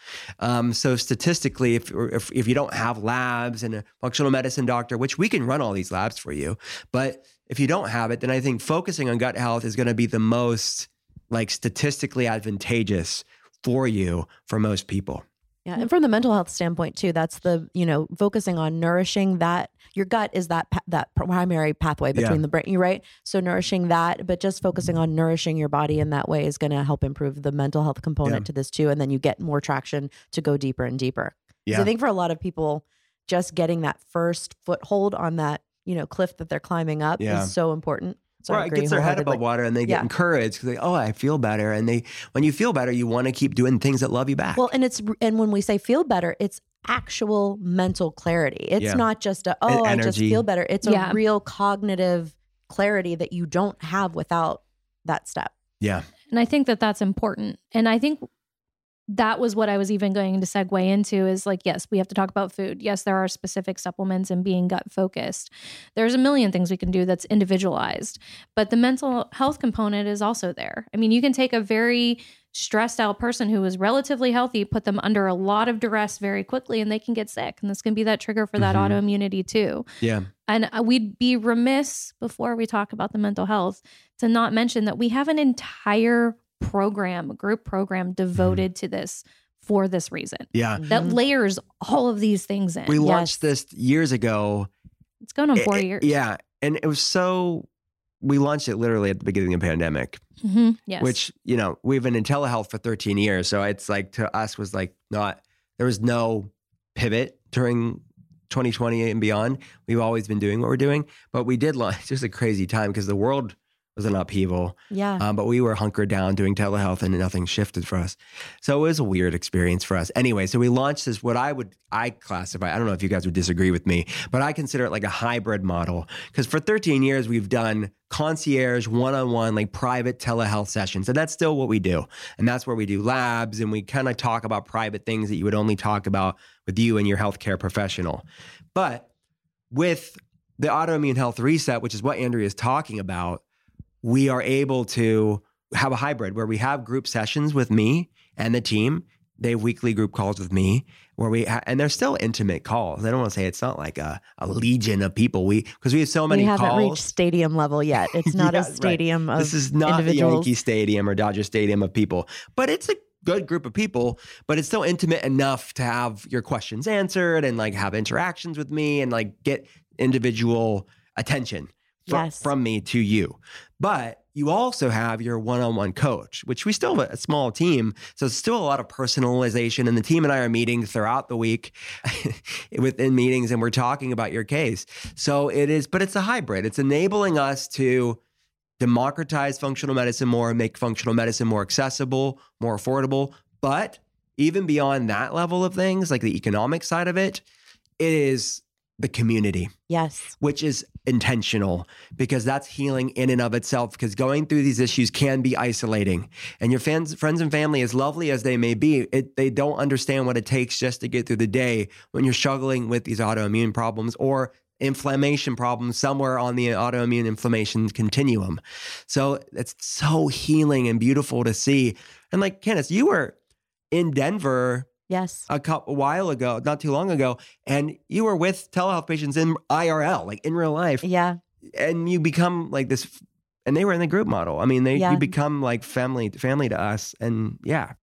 So statistically, if you don't have labs and a functional medicine doctor, which we can run all these labs for you, but if you don't have it, then I think focusing on gut health is going to be the most statistically advantageous for you for most people. Yeah. And from the mental health standpoint too, that's the, focusing on nourishing that. Your gut is that primary pathway between the brain, right? So nourishing that, but just focusing on nourishing your body in that way is going to help improve the mental health component to this too. And then you get more traction to go deeper and deeper. Yeah. So I think for a lot of people, just getting that first foothold on that, cliff that they're climbing up is so important. So it gets their head above water and they get encouraged because I feel better. And when you feel better, you want to keep doing things that love you back. Well, and when we say feel better, it's actual mental clarity. It's not just I just feel better. It's a real cognitive clarity that you don't have without that step. Yeah. And I think that that's important. And I think that was what I was even going to segue into is yes, we have to talk about food. Yes, there are specific supplements and being gut focused. There's a million things we can do that's individualized, but the mental health component is also there. I mean, you can take a very stressed out person who is relatively healthy, put them under a lot of duress very quickly, and they can get sick. And this can be that trigger for that autoimmunity too. Yeah. And we'd be remiss before we talk about the mental health to not mention that we have an entire group program devoted to this for this reason. Yeah. That layers all of these things in. We launched this years ago. It's going on 4 years. Yeah. And it was we launched it literally at the beginning of the pandemic, yes. Which, we've been in telehealth for 13 years. So it's to us was there was no pivot during 2020 and beyond. We've always been doing what we're doing, but we did launch. It's just a crazy time because the world was an upheaval. Yeah. But we were hunkered down doing telehealth and nothing shifted for us. So it was a weird experience for us. Anyway, so we launched this, what I classify, I don't know if you guys would disagree with me, but I consider it like a hybrid model. Because for 13 years, we've done concierge, one-on-one, private telehealth sessions. And that's still what we do. And that's where we do labs and we kind of talk about private things that you would only talk about with you and your healthcare professional. But with the autoimmune health reset, which is what Andrea is talking about, we are able to have a hybrid where we have group sessions with me and the team. They have weekly group calls with me where and they're still intimate calls. I don't want to say it's not like a legion of people. Because we have so many calls. We haven't reached stadium level yet. It's not a stadium of This is not the individuals. Yankee Stadium or Dodger Stadium of people, but it's a good group of people, but it's still intimate enough to have your questions answered and like have interactions with me and like get individual attention from me to you. But you also have your one-on-one coach, which we still have a small team. So it's still a lot of personalization. And the team and I are meeting throughout the week within meetings, and we're talking about your case. So but it's a hybrid. It's enabling us to democratize functional medicine more, make functional medicine more accessible, more affordable. But even beyond that level of things, like the economic side of it, it is the community. Yes. Which is intentional because that's healing in and of itself, because going through these issues can be isolating. And your friends and family, as lovely as they may be, they don't understand what it takes just to get through the day when you're struggling with these autoimmune problems or inflammation problems somewhere on the autoimmune inflammation continuum. So it's so healing and beautiful to see. And like Candace, you were in Denver a while ago, not too long ago, and you were with telehealth patients in IRL, like in real life. Yeah. And you become like this, and they were in the group model. I mean, you become like family to us. And yeah.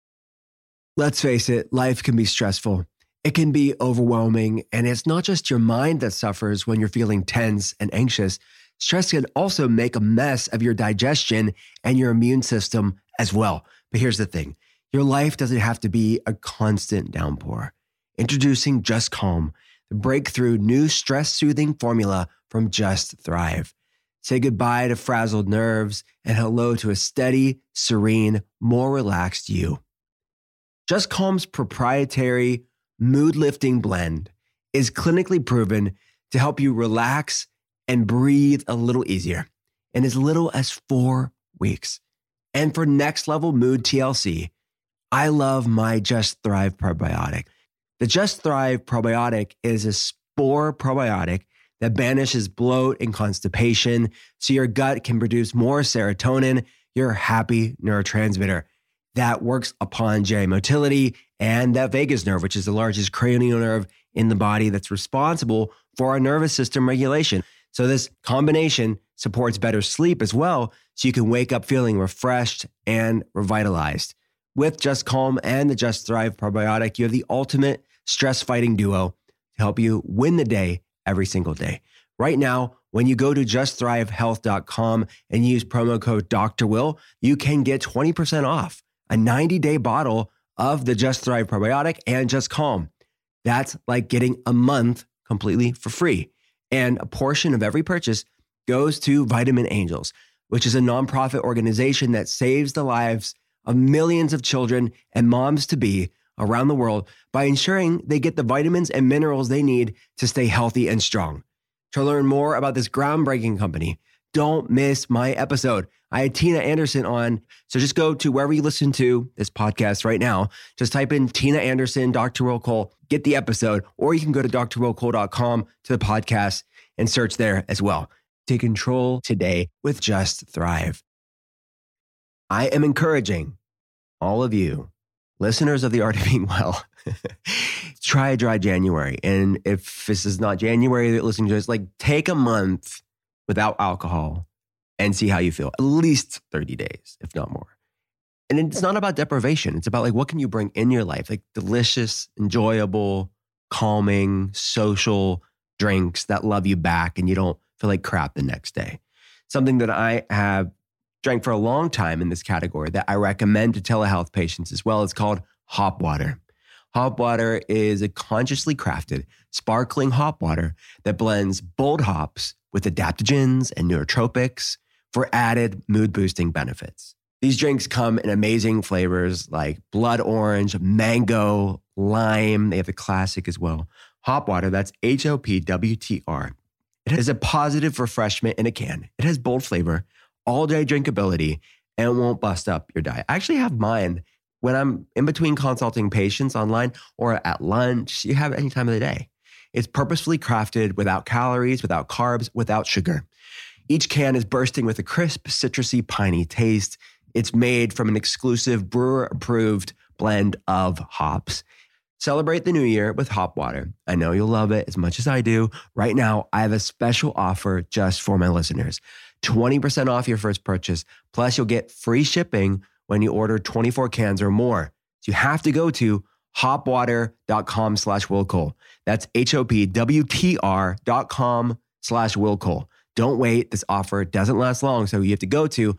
Let's face it, life can be stressful. It can be overwhelming. And it's not just your mind that suffers when you're feeling tense and anxious. Stress can also make a mess of your digestion and your immune system as well. But here's the thing. Your life doesn't have to be a constant downpour. Introducing Just Calm, the breakthrough new stress-soothing formula from Just Thrive. Say goodbye to frazzled nerves and hello to a steady, serene, more relaxed you. Just Calm's proprietary mood-lifting blend is clinically proven to help you relax and breathe a little easier in as little as 4 weeks. And for next-level mood TLC, I love my Just Thrive probiotic. The Just Thrive probiotic is a spore probiotic that banishes bloat and constipation so your gut can produce more serotonin, your happy neurotransmitter that works upon GI motility and that vagus nerve, which is the largest cranial nerve in the body that's responsible for our nervous system regulation. So this combination supports better sleep as well, so you can wake up feeling refreshed and revitalized. With Just Calm and the Just Thrive probiotic, you have the ultimate stress-fighting duo to help you win the day every single day. Right now, when you go to justthrivehealth.com and use promo code Dr. Will, you can get 20% off a 90-day bottle of the Just Thrive probiotic and Just Calm. That's like getting a month completely for free. And a portion of every purchase goes to Vitamin Angels, which is a nonprofit organization that saves the lives of millions of children and moms-to-be around the world by ensuring they get the vitamins and minerals they need to stay healthy and strong. To learn more about this groundbreaking company, don't miss my episode. I had Tina Anderson on, so just go to wherever you listen to this podcast right now. Just type in Tina Anderson, Dr. Will Cole, get the episode, or you can go to drwillcole.com to the podcast and search there as well. Take control today with Just Thrive. I am encouraging all of you, listeners of The Art of Being Well, try a dry January. And if this is not January that you're listening to this, like take a month without alcohol and see how you feel. At least 30 days, if not more. And it's not about deprivation. It's about like, what can you bring in your life? Like delicious, enjoyable, calming, social drinks that love you back and you don't feel like crap the next day. Something that I have drank for a long time in this category that I recommend to telehealth patients as well. It's called hop water. Hop water is a consciously crafted, sparkling hop water that blends bold hops with adaptogens and nootropics for added mood-boosting benefits. These drinks come in amazing flavors like blood orange, mango, lime. They have the classic as well. Hop water, that's HOPWTR. It has a positive refreshment in a can. It has bold flavor, all-day drinkability, and won't bust up your diet. I actually have mine when I'm in between consulting patients online or at lunch. You have it any time of the day. It's purposefully crafted without calories, without carbs, without sugar. Each can is bursting with a crisp, citrusy, piney taste. It's made from an exclusive brewer-approved blend of hops. Celebrate the new year with Hop Water. I know you'll love it as much as I do. Right now, I have a special offer just for my listeners. 20% off your first purchase, plus you'll get free shipping when you order 24 cans or more. So you have to go to hopwater.com/willcole. That's HOPWTR.com/willcole. Don't wait. This offer doesn't last long, so you have to go to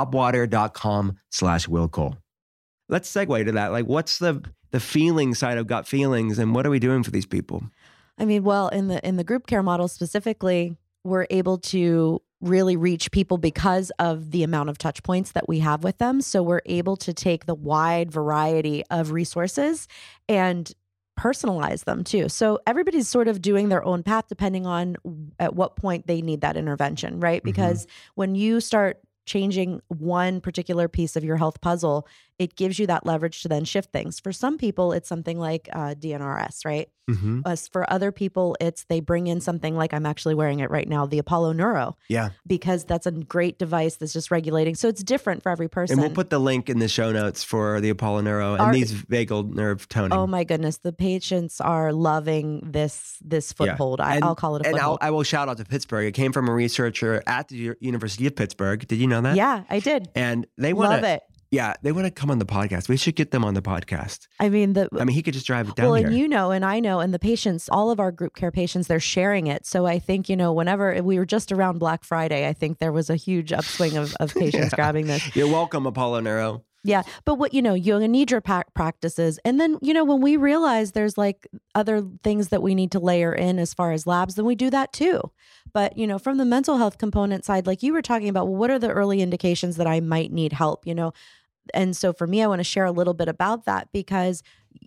hopwater.com/willcole. Let's segue to that. Like, what's the feeling side of gut feelings, and what are we doing for these people? I mean, well, in the group care model specifically, we're able to really reach people because of the amount of touch points that we have with them. So we're able to take the wide variety of resources and personalize them too. So everybody's sort of doing their own path depending on at what point they need that intervention, right? Because when you start changing one particular piece of your health puzzle, it gives you that leverage to then shift things. For some people, it's something like DNRS, right? For other people, it's they bring in something like, I'm actually wearing it right now, the Apollo Neuro. Yeah. Because that's a great device that's just regulating. So it's different for every person. And we'll put the link in the show notes for the Apollo Neuro and these vagal nerve toning. Oh my goodness. The patients are loving this foothold. Yeah. I'll call it a foothold. And I will shout out to Pittsburgh. It came from a researcher at the University of Pittsburgh. Did you know that? Yeah, I did. And they love it. Yeah, they want to come on the podcast. We should get them on the podcast. I mean, he could just drive it down here. Well, and you know, and I know, and the patients, all of our group care patients, they're sharing it. So I think, whenever we were just around Black Friday, I think there was a huge upswing of patients grabbing this. You're welcome, Apollo Neuro. Yeah. But what, yoga nidra practices. And then, when we realize there's like other things that we need to layer in as far as labs, then we do that too. But, from the mental health component side, like you were talking about, well, what are the early indications that I might need help, And so for me, I want to share a little bit about that because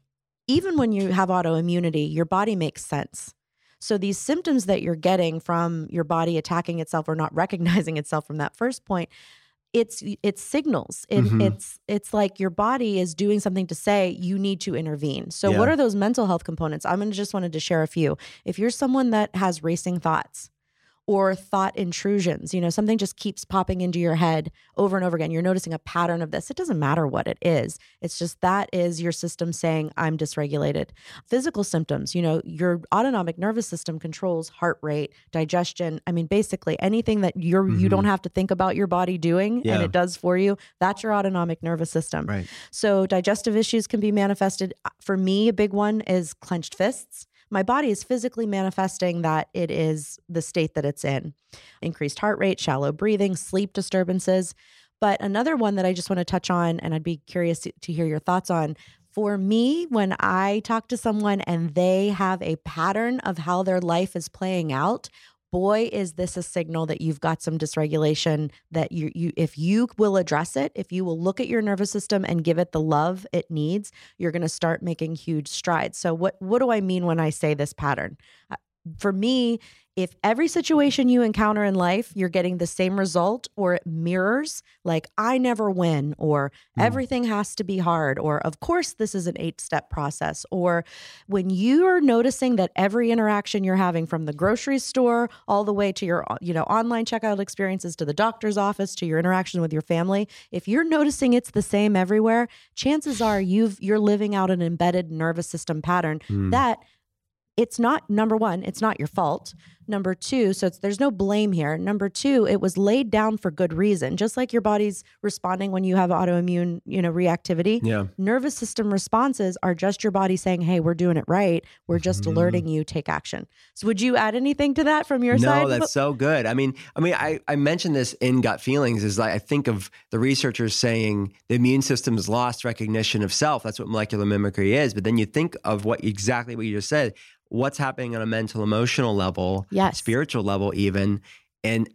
even when you have autoimmunity, your body makes sense. So these symptoms that you're getting from your body attacking itself or not recognizing itself from that first point, it's signals. It's like your body is doing something to say you need to intervene. So what are those mental health components? I'm just wanted to share a few. If you're someone that has racing thoughts, or thought intrusions, something just keeps popping into your head over and over again. You're noticing a pattern of this. It doesn't matter what it is. It's just that is your system saying, I'm dysregulated. Physical symptoms, your autonomic nervous system controls heart rate, digestion. I mean, basically anything that you don't have to think about your body doing and it does for you, that's your autonomic nervous system. Right. So digestive issues can be manifested. For me, a big one is clenched fists. My body is physically manifesting that it is the state that it's in. Increased heart rate, shallow breathing, sleep disturbances. But another one that I just want to touch on, and I'd be curious to hear your thoughts on, for me, when I talk to someone and they have a pattern of how their life is playing out, boy, is this a signal that you've got some dysregulation that you if you will address it, if you will look at your nervous system and give it the love it needs, you're going to start making huge strides. So what do I mean when I say this pattern? For me, if every situation you encounter in life, you're getting the same result or it mirrors, like I never win, or everything has to be hard, or of course this is an 8-step process, or when you are noticing that every interaction you're having from the grocery store all the way to your online checkout experiences to the doctor's office to your interaction with your family, if you're noticing it's the same everywhere, chances are you're living out an embedded nervous system pattern that it's not, number one, it's not your fault. Number two, so there's no blame here. Number two, it was laid down for good reason. Just like your body's responding when you have autoimmune, reactivity. Yeah. Nervous system responses are just your body saying, hey, we're doing it right. We're just alerting you, take action. So would you add anything to that from your side? No, that's so good. I mentioned this in Gut Feelings is I think of the researchers saying the immune system's lost recognition of self. That's what molecular mimicry is. But then you think of exactly what you just said. What's happening on a mental, emotional level, spiritual level even, and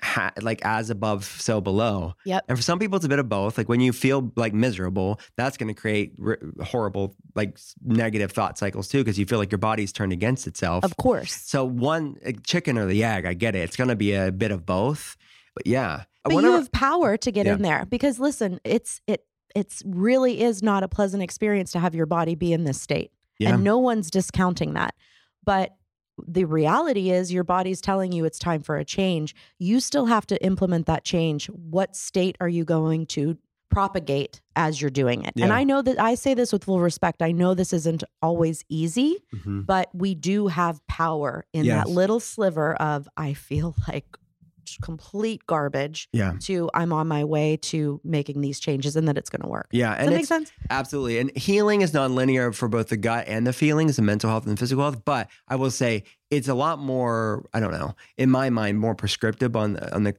as above, so below. Yep. And for some people, it's a bit of both. Like when you feel miserable, that's going to create horrible, negative thought cycles too, because you feel like your body's turned against itself. Of course. So one, chicken or the egg, I get it. It's going to be a bit of both. But yeah. But you have power to get in there because listen, it really is not a pleasant experience to have your body be in this state. Yeah. And no one's discounting that. But the reality is your body's telling you it's time for a change. You still have to implement that change. What state are you going to propagate as you're doing it? And I know that I say this with full respect. I know this isn't always easy, but we do have power in that little sliver of, I feel like complete garbage to I'm on my way to making these changes and that it's going to work. Yeah. Does that make sense? Absolutely. And healing is non-linear for both the gut and the feelings, the mental health and the physical health. But I will say it's a lot more, I don't know, in my mind, more prescriptive on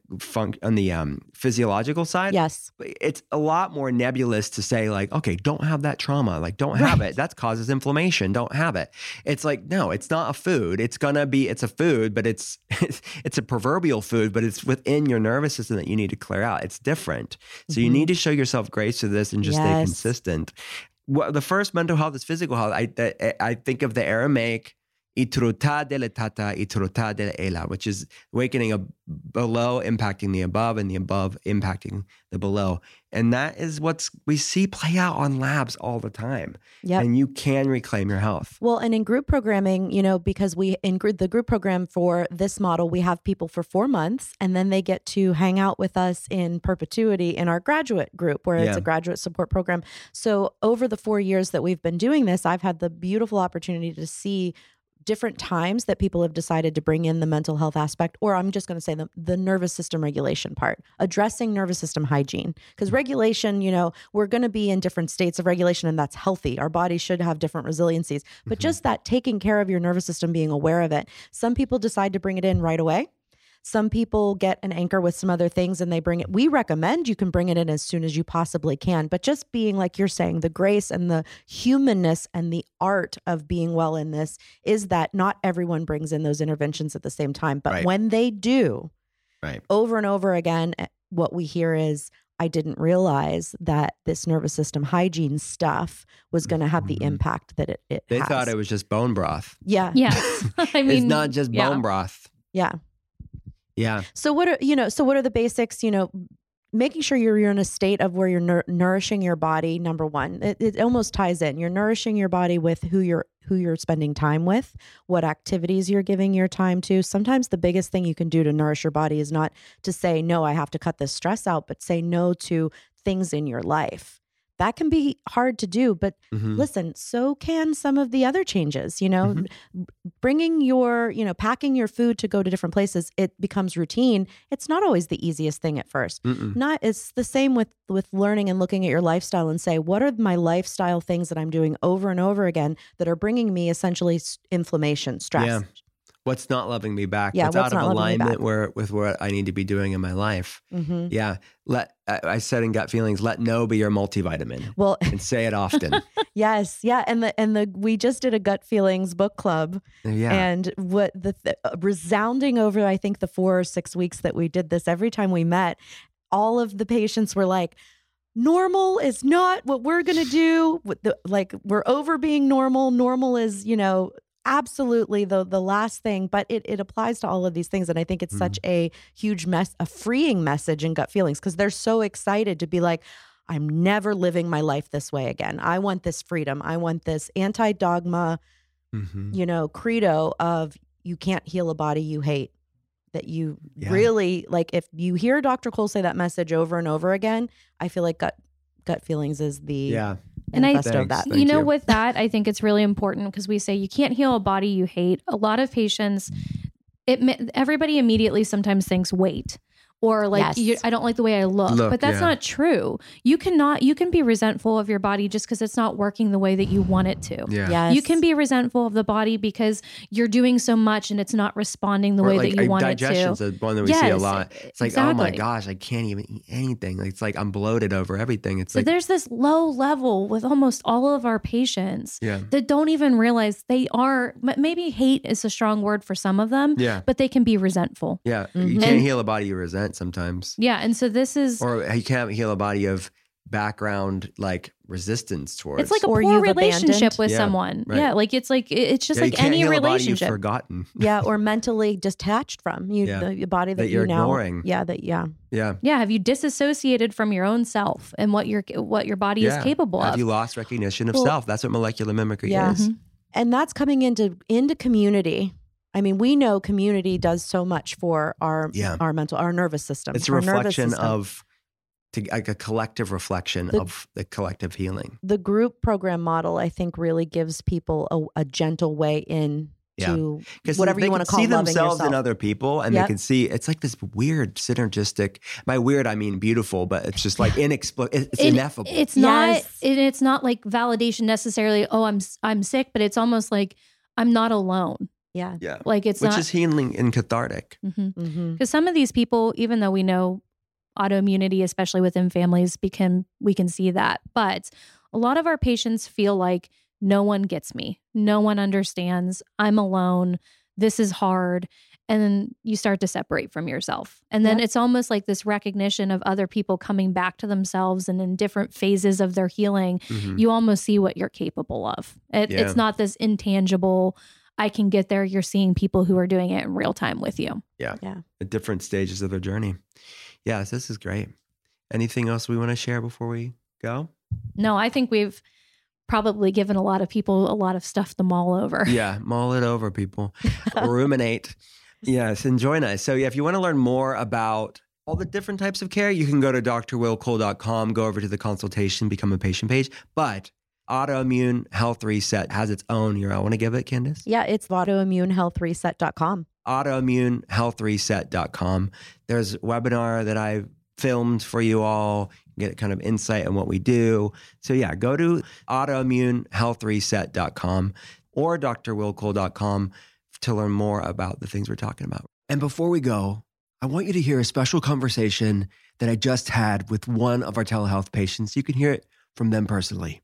the physiological side. Yes. It's a lot more nebulous to say like, okay, don't have that trauma. Like, don't have it. That causes inflammation. Don't have it. It's like, no, it's not a food. It's a food, but it's a proverbial food, but it's within your nervous system that you need to clear out. It's different. So you need to show yourself grace to this and just stay consistent. Well, the first mental health is physical health. I think of the Aramaic Itruta de letata, itruta de ela, which is awakening below impacting the above and the above impacting the below. And that is what we see play out on labs all the time. Yep. And you can reclaim your health. Well, and in group programming, because the group program for this model, we have people for 4 months and then they get to hang out with us in perpetuity in our graduate group where it's a graduate support program. So over the 4 years that we've been doing this, I've had the beautiful opportunity to see different times that people have decided to bring in the mental health aspect, or I'm just going to say the nervous system regulation part, addressing nervous system hygiene. Because regulation, we're going to be in different states of regulation and that's healthy. Our body should have different resiliencies, but just that taking care of your nervous system, being aware of it. Some people decide to bring it in right away. Some people get an anchor with some other things and they bring it. We recommend you can bring it in as soon as you possibly can. But just being, like you're saying, the grace and the humanness and the art of being well in this is that not everyone brings in those interventions at the same time. But when they do, over and over again, what we hear is, I didn't realize that this nervous system hygiene stuff was going to have the impact that it has. They thought it was just bone broth. Yeah. Yes. I mean, it's not just bone broth. Yeah. Yeah. So what are the basics, making sure you're in a state of where you're nourishing your body. Number one, it almost ties in. You're nourishing your body with who you're spending time with, what activities you're giving your time to. Sometimes the biggest thing you can do to nourish your body is not to say, no, I have to cut this stress out, but say no to things in your life. That can be hard to do, but listen, so can some of the other changes, bringing packing your food to go to different places, it becomes routine. It's not always the easiest thing at first. It's the same with learning and looking at your lifestyle and say, what are my lifestyle things that I'm doing over and over again that are bringing me essentially inflammation, stress? Yeah. What's not loving me back? Yeah, what's out of alignment with what I need to be doing in my life? Yeah. I said in Gut Feelings, let no be your multivitamin. Well, and say it often. Yes. Yeah. And we just did a Gut Feelings book club. Yeah. And what resounding over, I think the 4 or 6 weeks that we did this, every time we met, all of the patients were like, normal is not what we're going to do. We're over being normal. Normal is, absolutely the last thing, but it applies to all of these things. And I think it's such a huge a freeing message in Gut Feelings because they're so excited to be like, I'm never living my life this way again. I want this freedom. I want this anti-dogma, credo of you can't heal a body you hate. That you really, if you hear Dr. Cole say that message over and over again, I feel like Gut Feelings is the manifesto of that. With that, I think it's really important because we say you can't heal a body you hate. A lot of patients, everybody immediately sometimes thinks weight. Or I don't like the way I look, but that's not true. You can be resentful of your body just because it's not working the way that you want it to. Yeah. Yes. You can be resentful of the body because you're doing so much and it's not responding the way that you want it to. Digestion's the one that we see a lot. It's like, oh my gosh, I can't even eat anything. It's like I'm bloated over everything. It's there's this low level with almost all of our patients that don't even realize they are, maybe hate is a strong word for some of them, but they can be resentful. Yeah. You can't heal a body you resent sometimes. Yeah. And so this is... Or you can't heal a body of background resistance towards. It's like a poor relationship with someone. Right. Yeah. It's just like any relationship. A body you've forgotten. Yeah. Or mentally detached from the body that you're now ignoring. Yeah. Yeah. Have you disassociated from your own self and what your body is capable of? Have you lost recognition of self? That's what molecular mimicry is. And that's coming into community. I mean, we know community does so much for our nervous system. It's a reflection of like a collective reflection of the collective healing. The group program model, I think, really gives people a gentle way in to whatever you want to call loving yourself. They can see themselves in other people, and they can see it's like this weird synergistic. By weird, I mean beautiful, but it's just like inexplicable. It's ineffable. It's not. It's not like validation necessarily. Oh, I'm sick, but it's almost like I'm not alone. Yeah. Like it's which is healing and cathartic. Because some of these people, even though we know autoimmunity, especially within families, we can see that. But a lot of our patients feel like no one gets me. No one understands. I'm alone. This is hard. And then you start to separate from yourself. And then it's almost like this recognition of other people coming back to themselves and in different phases of their healing. You almost see what you're capable of. It's not this intangible, I can get there. You're seeing people who are doing it in real time with you. Yeah. At different stages of their journey. Yes, this is great. Anything else we want to share before we go? No, I think we've probably given a lot of people a lot of stuff to mull over. Yeah, mull it over, people. Ruminate. Yes, and join us. So if you want to learn more about all the different types of care, you can go to drwillcole.com, go over to the consultation, become a patient page. But Autoimmune Health Reset has its own URL. Want to give it, Candace? Yeah, it's autoimmunehealthreset.com. Autoimmunehealthreset.com. There's a webinar that I filmed for you all, get kind of insight on what we do. So yeah, go to autoimmunehealthreset.com or drwillcole.com to learn more about the things we're talking about. And before we go, I want you to hear a special conversation that I just had with one of our telehealth patients. You can hear it from them personally.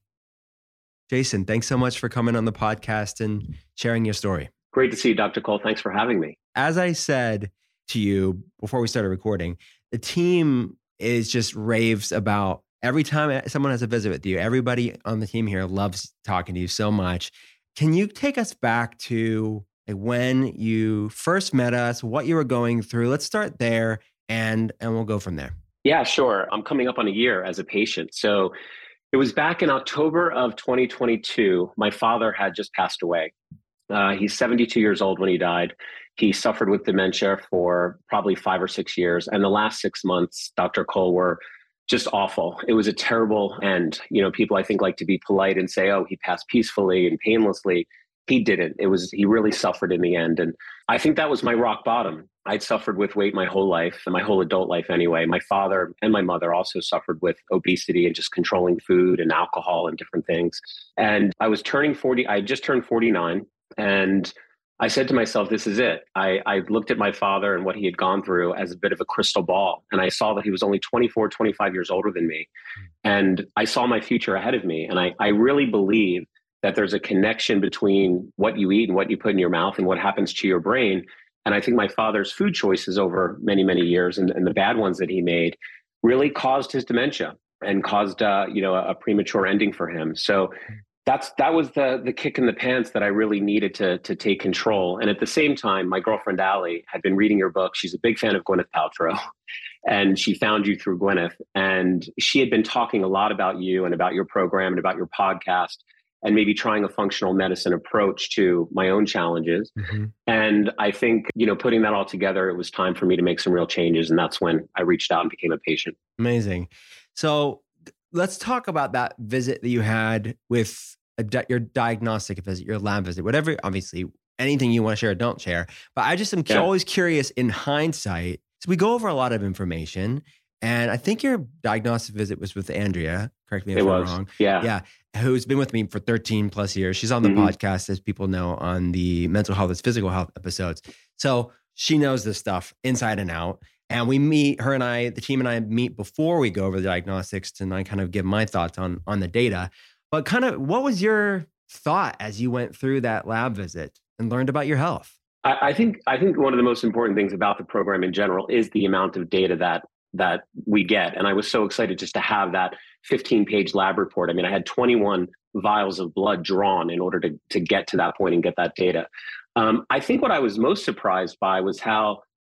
Jason, thanks so much for coming on the podcast and sharing your story. Great to see you, Dr. Cole. Thanks for having me. As I said to you before we started recording, the team is just raves about every time someone has a visit with you. Everybody on the team here loves talking to you so much. Can you take us back to when you first met us, what you were going through? Let's start there and we'll go from there. Yeah, sure. I'm coming up on a year as a patient. So it was back in October of 2022. My father had just passed away. He's 72 years old when he died. He suffered with dementia for probably 5 or 6 years. And the last 6 months, Dr. Cole, were just awful. It was a terrible end. You know, people I think like to be polite and say, oh, he passed peacefully and painlessly. He didn't. He really suffered in the end. And I think that was my rock bottom. I'd suffered with weight my whole life, and my whole adult life anyway. My father and my mother also suffered with obesity and just controlling food and alcohol and different things. And I was turning 40. I just turned 49. And I said to myself, this is it. I looked at my father and what he had gone through as a bit of a crystal ball. And I saw that he was only 24, 25 years older than me. And I saw my future ahead of me. And I really believe that there's a connection between what you eat and what you put in your mouth and what happens to your brain. And I think my father's food choices over many, many years and the bad ones that he made really caused his dementia and caused a premature ending for him. So that was the kick in the pants that I really needed to take control. And at the same time, my girlfriend, Allie, had been reading your book. She's a big fan of Gwyneth Paltrow. And she found you through Gwyneth. And she had been talking a lot about you and about your program and about your podcast and maybe trying a functional medicine approach to my own challenges. And I think, putting that all together, it was time for me to make some real changes. And that's when I reached out and became a patient. Amazing. So let's talk about that visit that you had with your diagnostic visit, your lab visit, whatever, obviously anything you want to share or don't share. But I just am always curious in hindsight. So we go over a lot of information. And I think your diagnostic visit was with Andrea, correct me if I'm wrong. Yeah. Who's been with me for 13 plus years. She's on the podcast, as people know, on the mental health is physical health episodes. So she knows this stuff inside and out. And we meet, her and I, the team and I meet before we go over the diagnostics and I kind of give my thoughts on the data. But kind of what was your thought as you went through that lab visit and learned about your health? I think one of the most important things about the program in general is the amount of data that we get. And I was so excited just to have that 15-page lab report. I mean, I had 21 vials of blood drawn in order to get to that point and get that data. I think what I was most surprised by was how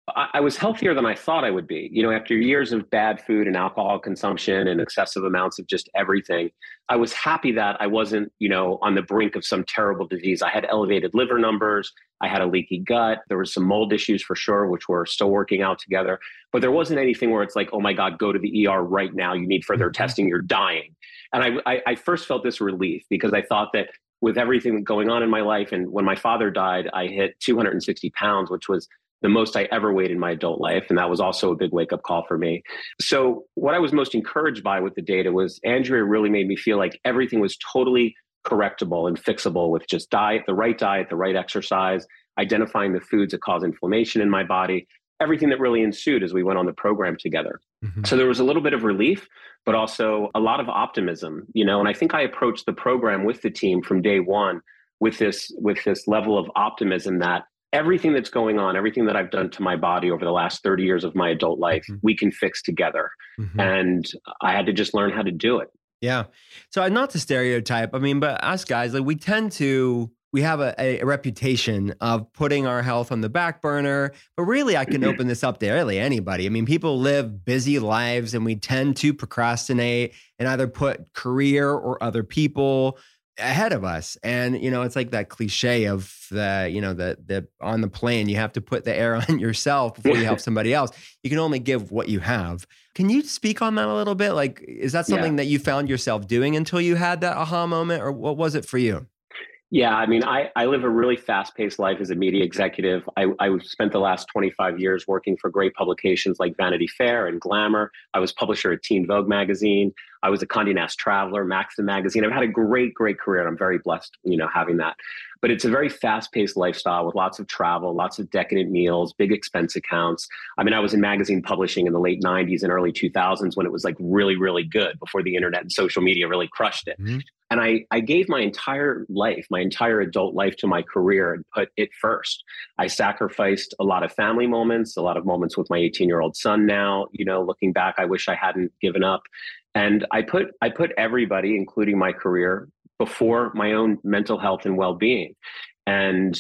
I was healthier than I thought I would be. After years of bad food and alcohol consumption and excessive amounts of just everything, I was happy that I wasn't, on the brink of some terrible disease. I had elevated liver numbers. I had a leaky gut. There was some mold issues for sure, which we're still working out together. But there wasn't anything where it's like, oh my God, go to the ER right now. You need further testing. You're dying. And I first felt this relief because I thought that with everything going on in my life, and when my father died, I hit 260 pounds, which was the most I ever weighed in my adult life. And that was also a big wake-up call for me. So what I was most encouraged by with the data was Andrea really made me feel like everything was totally correctable and fixable with just diet, the right exercise, identifying the foods that cause inflammation in my body, everything that really ensued as we went on the program together. Mm-hmm. So there was a little bit of relief, but also a lot of optimism, and I think I approached the program with the team from day one with this level of optimism that everything that's going on, everything that I've done to my body over the last 30 years of my adult life, mm-hmm. we can fix together. Mm-hmm. And I had to just learn how to do it. Yeah. So not to stereotype, but us guys, we have a reputation of putting our health on the back burner, but really I can open this up to really anybody. People live busy lives and we tend to procrastinate and either put career or other people ahead of us. And, it's like that cliche of the on the plane, you have to put the air on yourself before you help somebody else. You can only give what you have. Can you speak on that a little bit? Like, is that something that you found yourself doing until you had that aha moment, or what was it for you? Yeah, I live a really fast-paced life as a media executive. I spent the last 25 years working for great publications like Vanity Fair and Glamour. I was publisher at Teen Vogue magazine. I was a Condé Nast Traveler, Maxim magazine. I've had a great, great career, and I'm very blessed, having that. But it's a very fast-paced lifestyle with lots of travel, lots of decadent meals, big expense accounts. I was in magazine publishing in the late 90s and early 2000s when it was like really, really good before the internet and social media really crushed it. Mm-hmm. And I gave my entire life, my entire adult life to my career and put it first. I sacrificed a lot of family moments, a lot of moments with my 18-year-old son now. Looking back, I wish I hadn't given up. And I put everybody, including my career, before my own mental health and well-being. And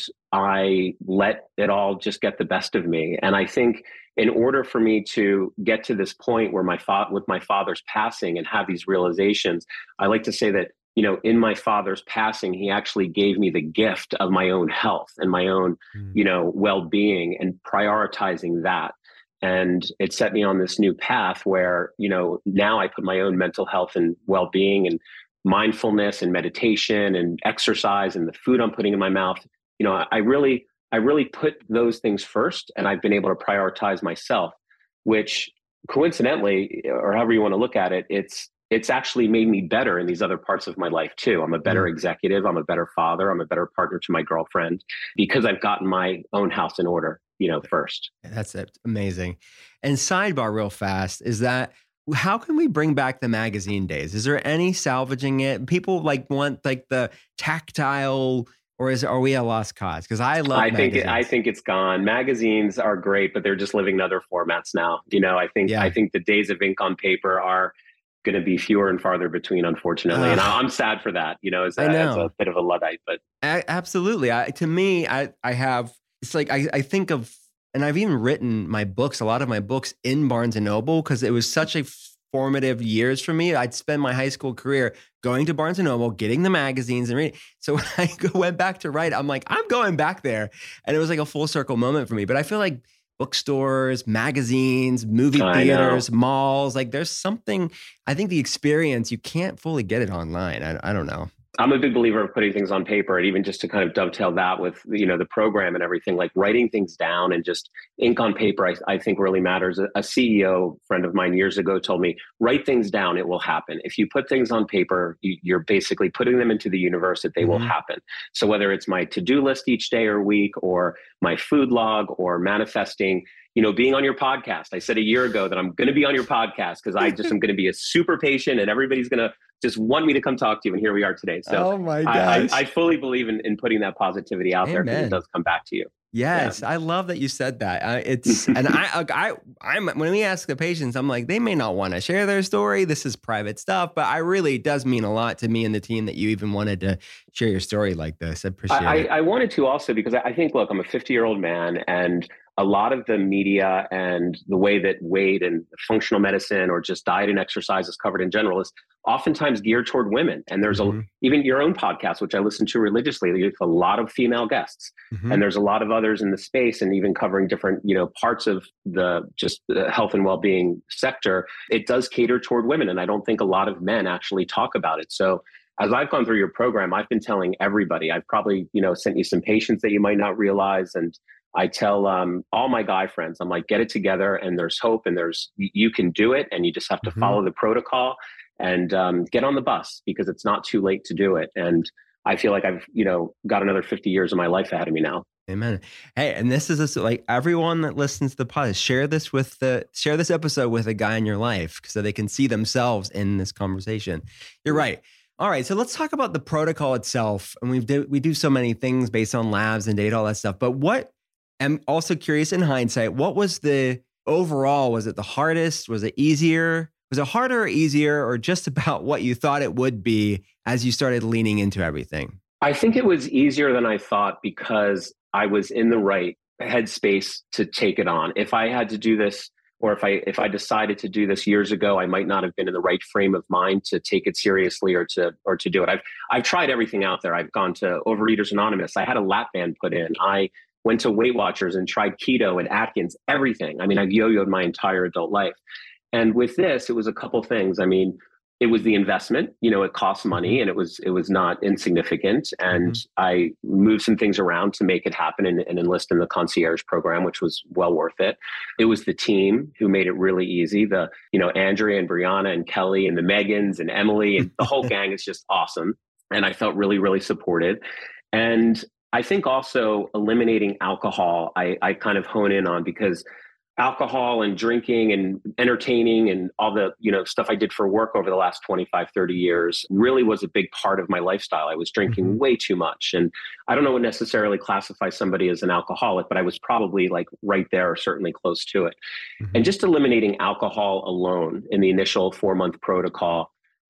I let it all just get the best of me. And I think in order for me to get to this point where with my father's passing and have these realizations, I like to say that, in my father's passing, he actually gave me the gift of my own health and my own, well-being and prioritizing that. And it set me on this new path where, now I put my own mental health and well-being and mindfulness and meditation and exercise and the food I'm putting in my mouth. I really put those things first, and I've been able to prioritize myself, which coincidentally, or however you want to look at it, it's actually made me better in these other parts of my life too. I'm a better executive. I'm a better father. I'm a better partner to my girlfriend because I've gotten my own house in order, first. That's amazing. And sidebar real fast is that, how can we bring back the magazine days? Is there any salvaging it? People want the tactile, or are we a lost cause? Because I think it's gone. Magazines are great, but they're just living in other formats now. I think the days of ink on paper are going to be fewer and farther between, unfortunately. And I'm sad for that, as a bit of a Luddite. But absolutely. I think of, and I've even written my books, a lot of my books in Barnes & Noble, because it was such a formative years for me. I'd spend my high school career going to Barnes & Noble, getting the magazines and reading. So when I went back to write, I'm like, I'm going back there. And it was like a full circle moment for me. But I feel like bookstores, magazines, movie theaters, malls, there's something, I think the experience, you can't fully get it online. I don't know. I'm a big believer of putting things on paper, and even just to kind of dovetail that with, the program and everything, like writing things down and just ink on paper, I think really matters. A CEO friend of mine years ago told me, write things down, it will happen. If you put things on paper, you're basically putting them into the universe that they will happen. So whether it's my to-do list each day or week, or my food log, or manifesting, being on your podcast. I said a year ago that I'm going to be on your podcast because I just am going to be a super patient and everybody's going to just want me to come talk to you. And here we are today. So oh my gosh. I fully believe in putting that positivity out there, because it does come back to you. Yes. Yeah. I love that you said that. And I'm when we ask the patients, I'm like, they may not want to share their story. This is private stuff, but it does mean a lot to me and the team that you even wanted to share your story like this. I appreciate it. I wanted to also, because I think, look, I'm a 50-year-old man, and a lot of the media and the way that weight and functional medicine or just diet and exercise is covered in general is oftentimes geared toward women. And there's even your own podcast, which I listen to religiously, you have a lot of female guests, and there's a lot of others in the space, and even covering different, parts of the health and well-being sector. It does cater toward women. And I don't think a lot of men actually talk about it. So as I've gone through your program, I've been telling everybody. I've probably, sent you some patients that you might not realize. And I tell all my guy friends, I'm like, get it together, and there's hope, and you can do it. And you just have to follow the protocol and get on the bus, because it's not too late to do it. And I feel like I've, got another 50 years of my life ahead of me now. Amen. Hey, and this is like everyone that listens to the podcast, share this episode with a guy in your life so they can see themselves in this conversation. You're right. All right, so let's talk about the protocol itself. And we do so many things based on labs and data, all that stuff. But I'm also curious in hindsight, what was the overall? Was it the hardest? Was it easier? Was it harder or easier, or just about what you thought it would be as you started leaning into everything? I think it was easier than I thought, because I was in the right headspace to take it on. If I had to do this, or if I decided to do this years ago, I might not have been in the right frame of mind to take it seriously or to do it. I've tried everything out there. I've gone to Overeaters Anonymous. I had a lap band put in. I went to Weight Watchers and tried keto and Atkins, everything. I mean, I've yo-yoed my entire adult life. And with this, it was a couple things. I mean, it was the investment, it costs money, and it was not insignificant. And I moved some things around to make it happen and enlist in the concierge program, which was well worth it. It was the team who made it really easy. Andrea and Brianna and Kelly and the Megans and Emily and the whole gang is just awesome. And I felt really, really supported. And I think also eliminating alcohol, I kind of hone in on, because alcohol and drinking and entertaining and all the, stuff I did for work over the last 25, 30 years really was a big part of my lifestyle. I was drinking way too much. And I don't know what necessarily classify somebody as an alcoholic, but I was probably like right there, or certainly close to it. And just eliminating alcohol alone in the initial 4-month protocol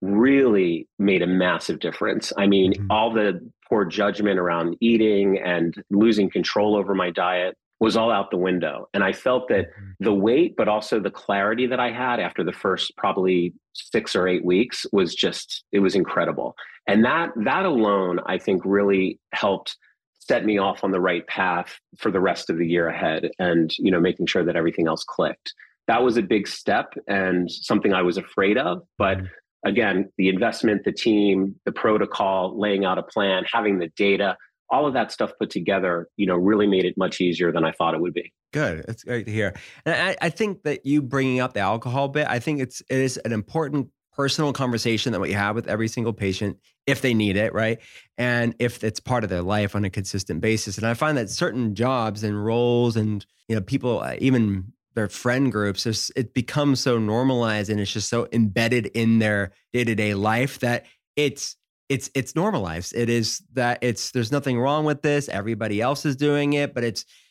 really made a massive difference. I mean, all the poor judgment around eating and losing control over my diet was all out the window. And I felt that the weight, but also the clarity that I had after the first probably 6 or 8 weeks it was incredible. And that alone, I think, really helped set me off on the right path for the rest of the year ahead, and, making sure that everything else clicked. That was a big step and something I was afraid of. But again, the investment, the team, the protocol, laying out a plan, having the data, all of that stuff put together, really made it much easier than I thought it would be. Good. That's great to hear. And I think that you bringing up the alcohol bit, I think it is an important personal conversation that we have with every single patient if they need it, right? And if it's part of their life on a consistent basis. And I find that certain jobs and roles and, people, even their friend groups, it becomes so normalized and it's just so embedded in their day-to-day life that it's normalized. It is that there's nothing wrong with this. Everybody else is doing it, but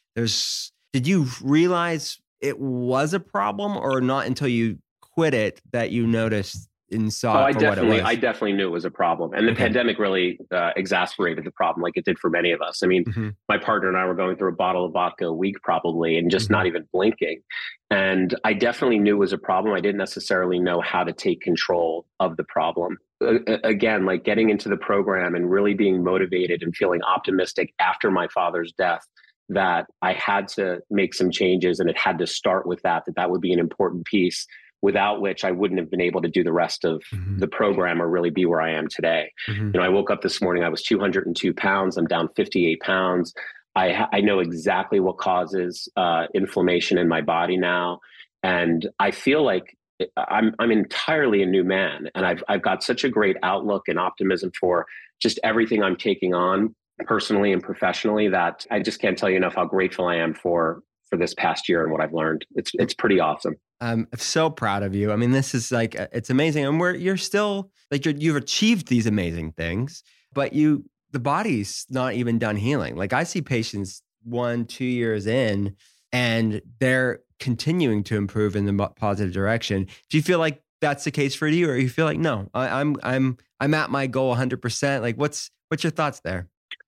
did you realize it was a problem, or not until you quit it that you noticed and saw it for what it was? I definitely knew it was a problem. And the pandemic really exacerbated the problem, like it did for many of us. I mean, my partner and I were going through a bottle of vodka a week probably, and just not even blinking. And I definitely knew it was a problem. I didn't necessarily know how to take control of the problem. Again, like getting into the program and really being motivated and feeling optimistic after my father's death, that I had to make some changes, and it had to start with that would be an important piece, without which I wouldn't have been able to do the rest of the program or really be where I am today. I woke up this morning, I was 202 pounds. I'm down 58 pounds. I know exactly what causes inflammation in my body now. And I feel like I'm entirely a new man, and I've got such a great outlook and optimism for just everything I'm taking on personally and professionally, that I just can't tell you enough how grateful I am for this past year and what I've learned. It's pretty awesome. I'm so proud of you. I mean, this is like, it's amazing. And you're still like, you've achieved these amazing things, but the body's not even done healing. Like I see patients 1-2 years in, and they're continuing to improve in the positive direction. Do you feel like that's the case for you, or you feel like, no, I'm at my goal 100%? Like what's your thoughts there?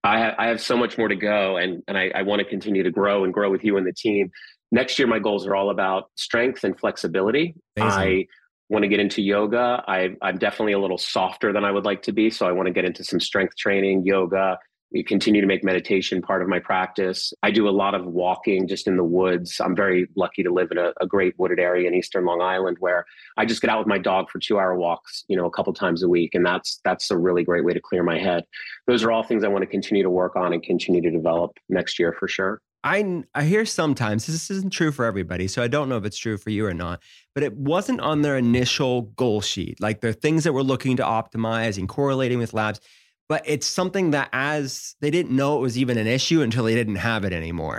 I have so much more to go, and I want to continue to grow and grow with you and the team. Next year, my goals are all about strength and flexibility. Amazing. I want to get into yoga. I'm definitely a little softer than I would like to be, so I want to get into some strength training, yoga. We continue to make meditation part of my practice. I do a lot of walking just in the woods. I'm very lucky to live in a great wooded area in Eastern Long Island where I just get out with my dog for 2-hour walks, a couple times a week. And that's a really great way to clear my head. Those are all things I want to continue to work on and continue to develop next year for sure. I hear sometimes, this isn't true for everybody, so I don't know if it's true for you or not, but it wasn't on their initial goal sheet. Like there are things that we're looking to optimize and correlating with labs. But it's something that as they didn't know it was even an issue until they didn't have it anymore.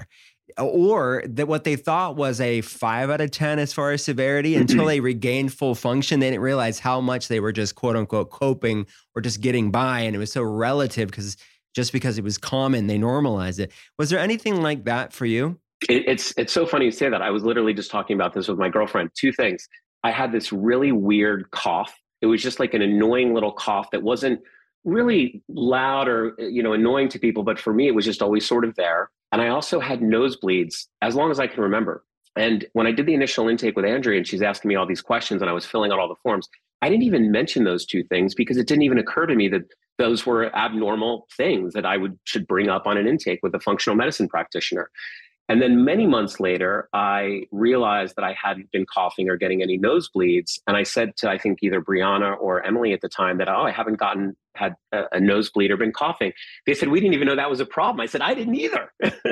Or that what they thought was a 5 out of 10 as far as severity until they regained full function. They didn't realize how much they were just quote unquote coping or just getting by. And it was so relative because it was common, they normalized it. Was there anything like that for you? It's so funny you say that. I was literally just talking about this with my girlfriend. 2 things. I had this really weird cough. It was just like an annoying little cough that wasn't really loud or, annoying to people. But for me, it was just always sort of there. And I also had nosebleeds as long as I can remember. And when I did the initial intake with Andrea and she's asking me all these questions and I was filling out all the forms, I didn't even mention those 2 things because it didn't even occur to me that those were abnormal things that I should bring up on an intake with a functional medicine practitioner. And then many months later, I realized that I hadn't been coughing or getting any nosebleeds. And I said to, I think, either Brianna or Emily at the time that, I haven't had a nosebleed or been coughing. They said, we didn't even know that was a problem. I said, I didn't either,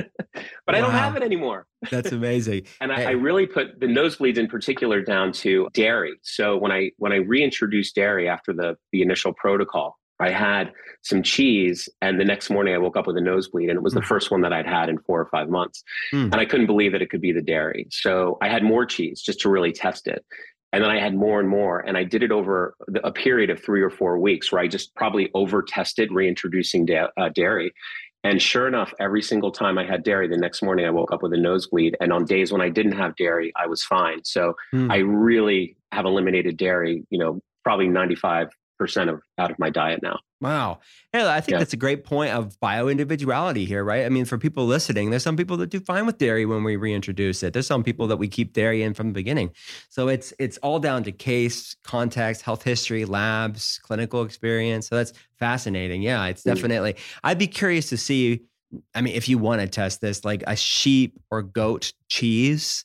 but I don't have it anymore. That's amazing. And I really put the nosebleeds in particular down to dairy. So when I reintroduced dairy after the initial protocol, I had some cheese and the next morning I woke up with a nosebleed and it was the first one that I'd had in 4 or 5 months. And I couldn't believe that it could be the dairy. So I had more cheese just to really test it. And then I had more and more, and I did it over a period of 3 or 4 weeks where I just probably over tested reintroducing dairy. And sure enough, every single time I had dairy, the next morning I woke up with a nosebleed. And on days when I didn't have dairy, I was fine. So I really have eliminated dairy, probably 95% out of my diet now. Wow. Hey, I think that's a great point of bio-individuality here, right? I mean, for people listening, there's some people that do fine with dairy when we reintroduce it. There's some people that we keep dairy in from the beginning. So it's all down to case, context, health history, labs, clinical experience. So that's fascinating. Yeah, it's definitely, I'd be curious to see, if you want to test this, like a sheep or goat cheese,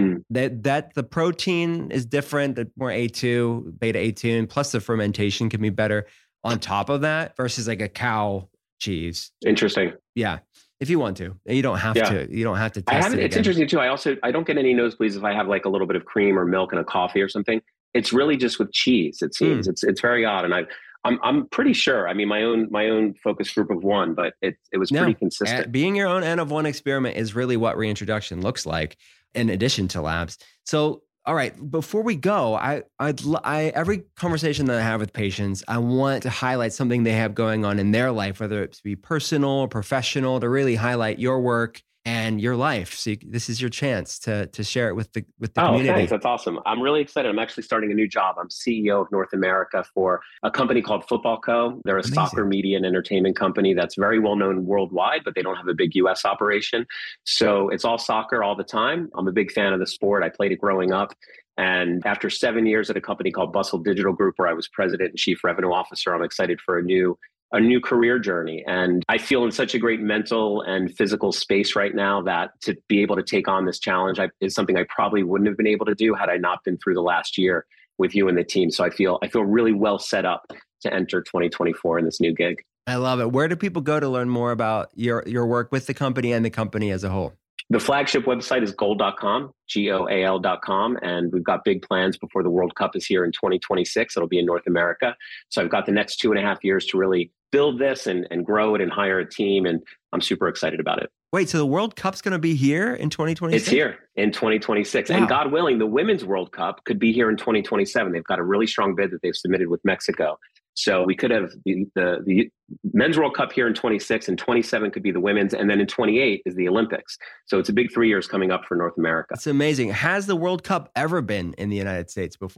that the protein is different, more A2, beta A2, and plus the fermentation can be better on top of that versus like a cow cheese. Interesting. Yeah. If you want to, you don't have to. You don't have to test it. It's interesting too. I don't get any nosebleeds if I have like a little bit of cream or milk and a coffee or something. It's really just with cheese. It seems it's very odd, and I'm pretty sure. My own focus group of 1, but it was pretty consistent. Being your own N of 1 experiment is really what reintroduction looks like, in addition to labs. So, all right, before we go, I every conversation that I have with patients, I want to highlight something they have going on in their life, whether it be personal or professional, to really highlight your work and your life. So this is your chance to share it with the community. Thanks. That's awesome. I'm really excited. I'm actually starting a new job. I'm CEO of North America for a company called Football Co. They're a soccer media and entertainment company that's very well known worldwide, but they don't have a big US operation. So it's all soccer all the time. I'm a big fan of the sport. I played it growing up. And after 7 years at a company called Bustle Digital Group, where I was president and chief revenue officer, I'm excited for a new career journey. And I feel in such a great mental and physical space right now that to be able to take on this challenge is something I probably wouldn't have been able to do had I not been through the last year with you and the team. So I feel really well set up to enter 2024 in this new gig. I love it. Where do people go to learn more about your work with the company and the company as a whole? The flagship website is goal.com, GOAL.com. And we've got big plans before the World Cup is here in 2026. It'll be in North America. So I've got the next 2.5 years to really build this and grow it and hire a team. And I'm super excited about it. Wait, so the World Cup's going to be here in 2026? It's here in 2026. Wow. And God willing, the Women's World Cup could be here in 2027. They've got a really strong bid that they've submitted with Mexico. So we could have the Men's World Cup here in 26, and 27 could be the Women's, and then in 28 is the Olympics. So it's a big 3 years coming up for North America. It's amazing. Has the World Cup ever been in the United States before?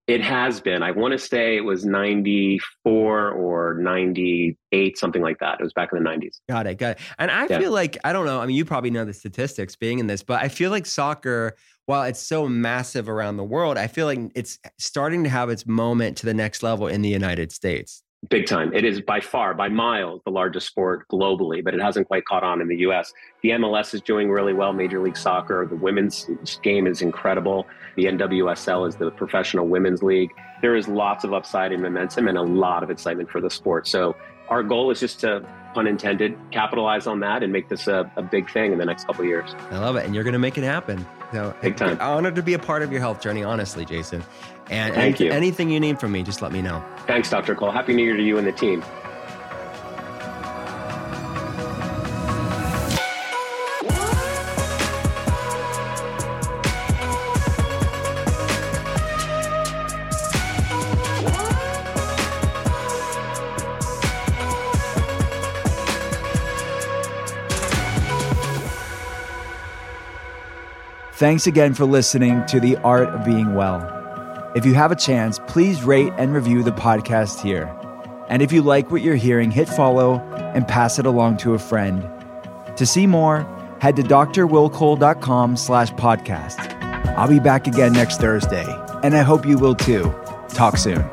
It has been. I want to say it was 94 or 98, something like that. It was back in the 90s. Got it. And I feel like, I don't know, I mean, you probably know the statistics being in this, but I feel like soccer, while it's so massive around the world, I feel like it's starting to have its moment to the next level in the United States. Big time. It is by far, by miles, the largest sport globally, but it hasn't quite caught on in the US. The MLS is doing really well, Major League Soccer. The women's game is incredible. The NWSL is the professional women's league. There is lots of upside and momentum and a lot of excitement for the sport. So our goal is just to, pun intended, capitalize on that and make this a big thing in the next couple of years. I love it. And you're going to make it happen. So big time. Honored to be a part of your health journey, honestly, Jason. And Thank you. Anything you need from me, just let me know. Thanks, Dr. Cole. Happy New Year to you and the team. Thanks again for listening to The Art of Being Well. If you have a chance, please rate and review the podcast here. And if you like what you're hearing, hit follow and pass it along to a friend. To see more, head to drwillcole.com/podcast. I'll be back again next Thursday, and I hope you will too. Talk soon.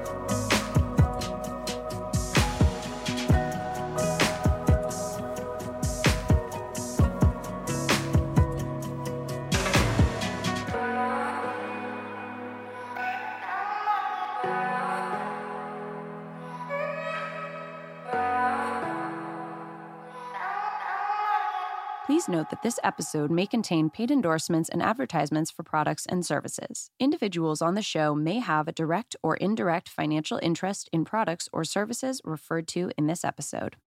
Please note that this episode may contain paid endorsements and advertisements for products and services. Individuals on the show may have a direct or indirect financial interest in products or services referred to in this episode.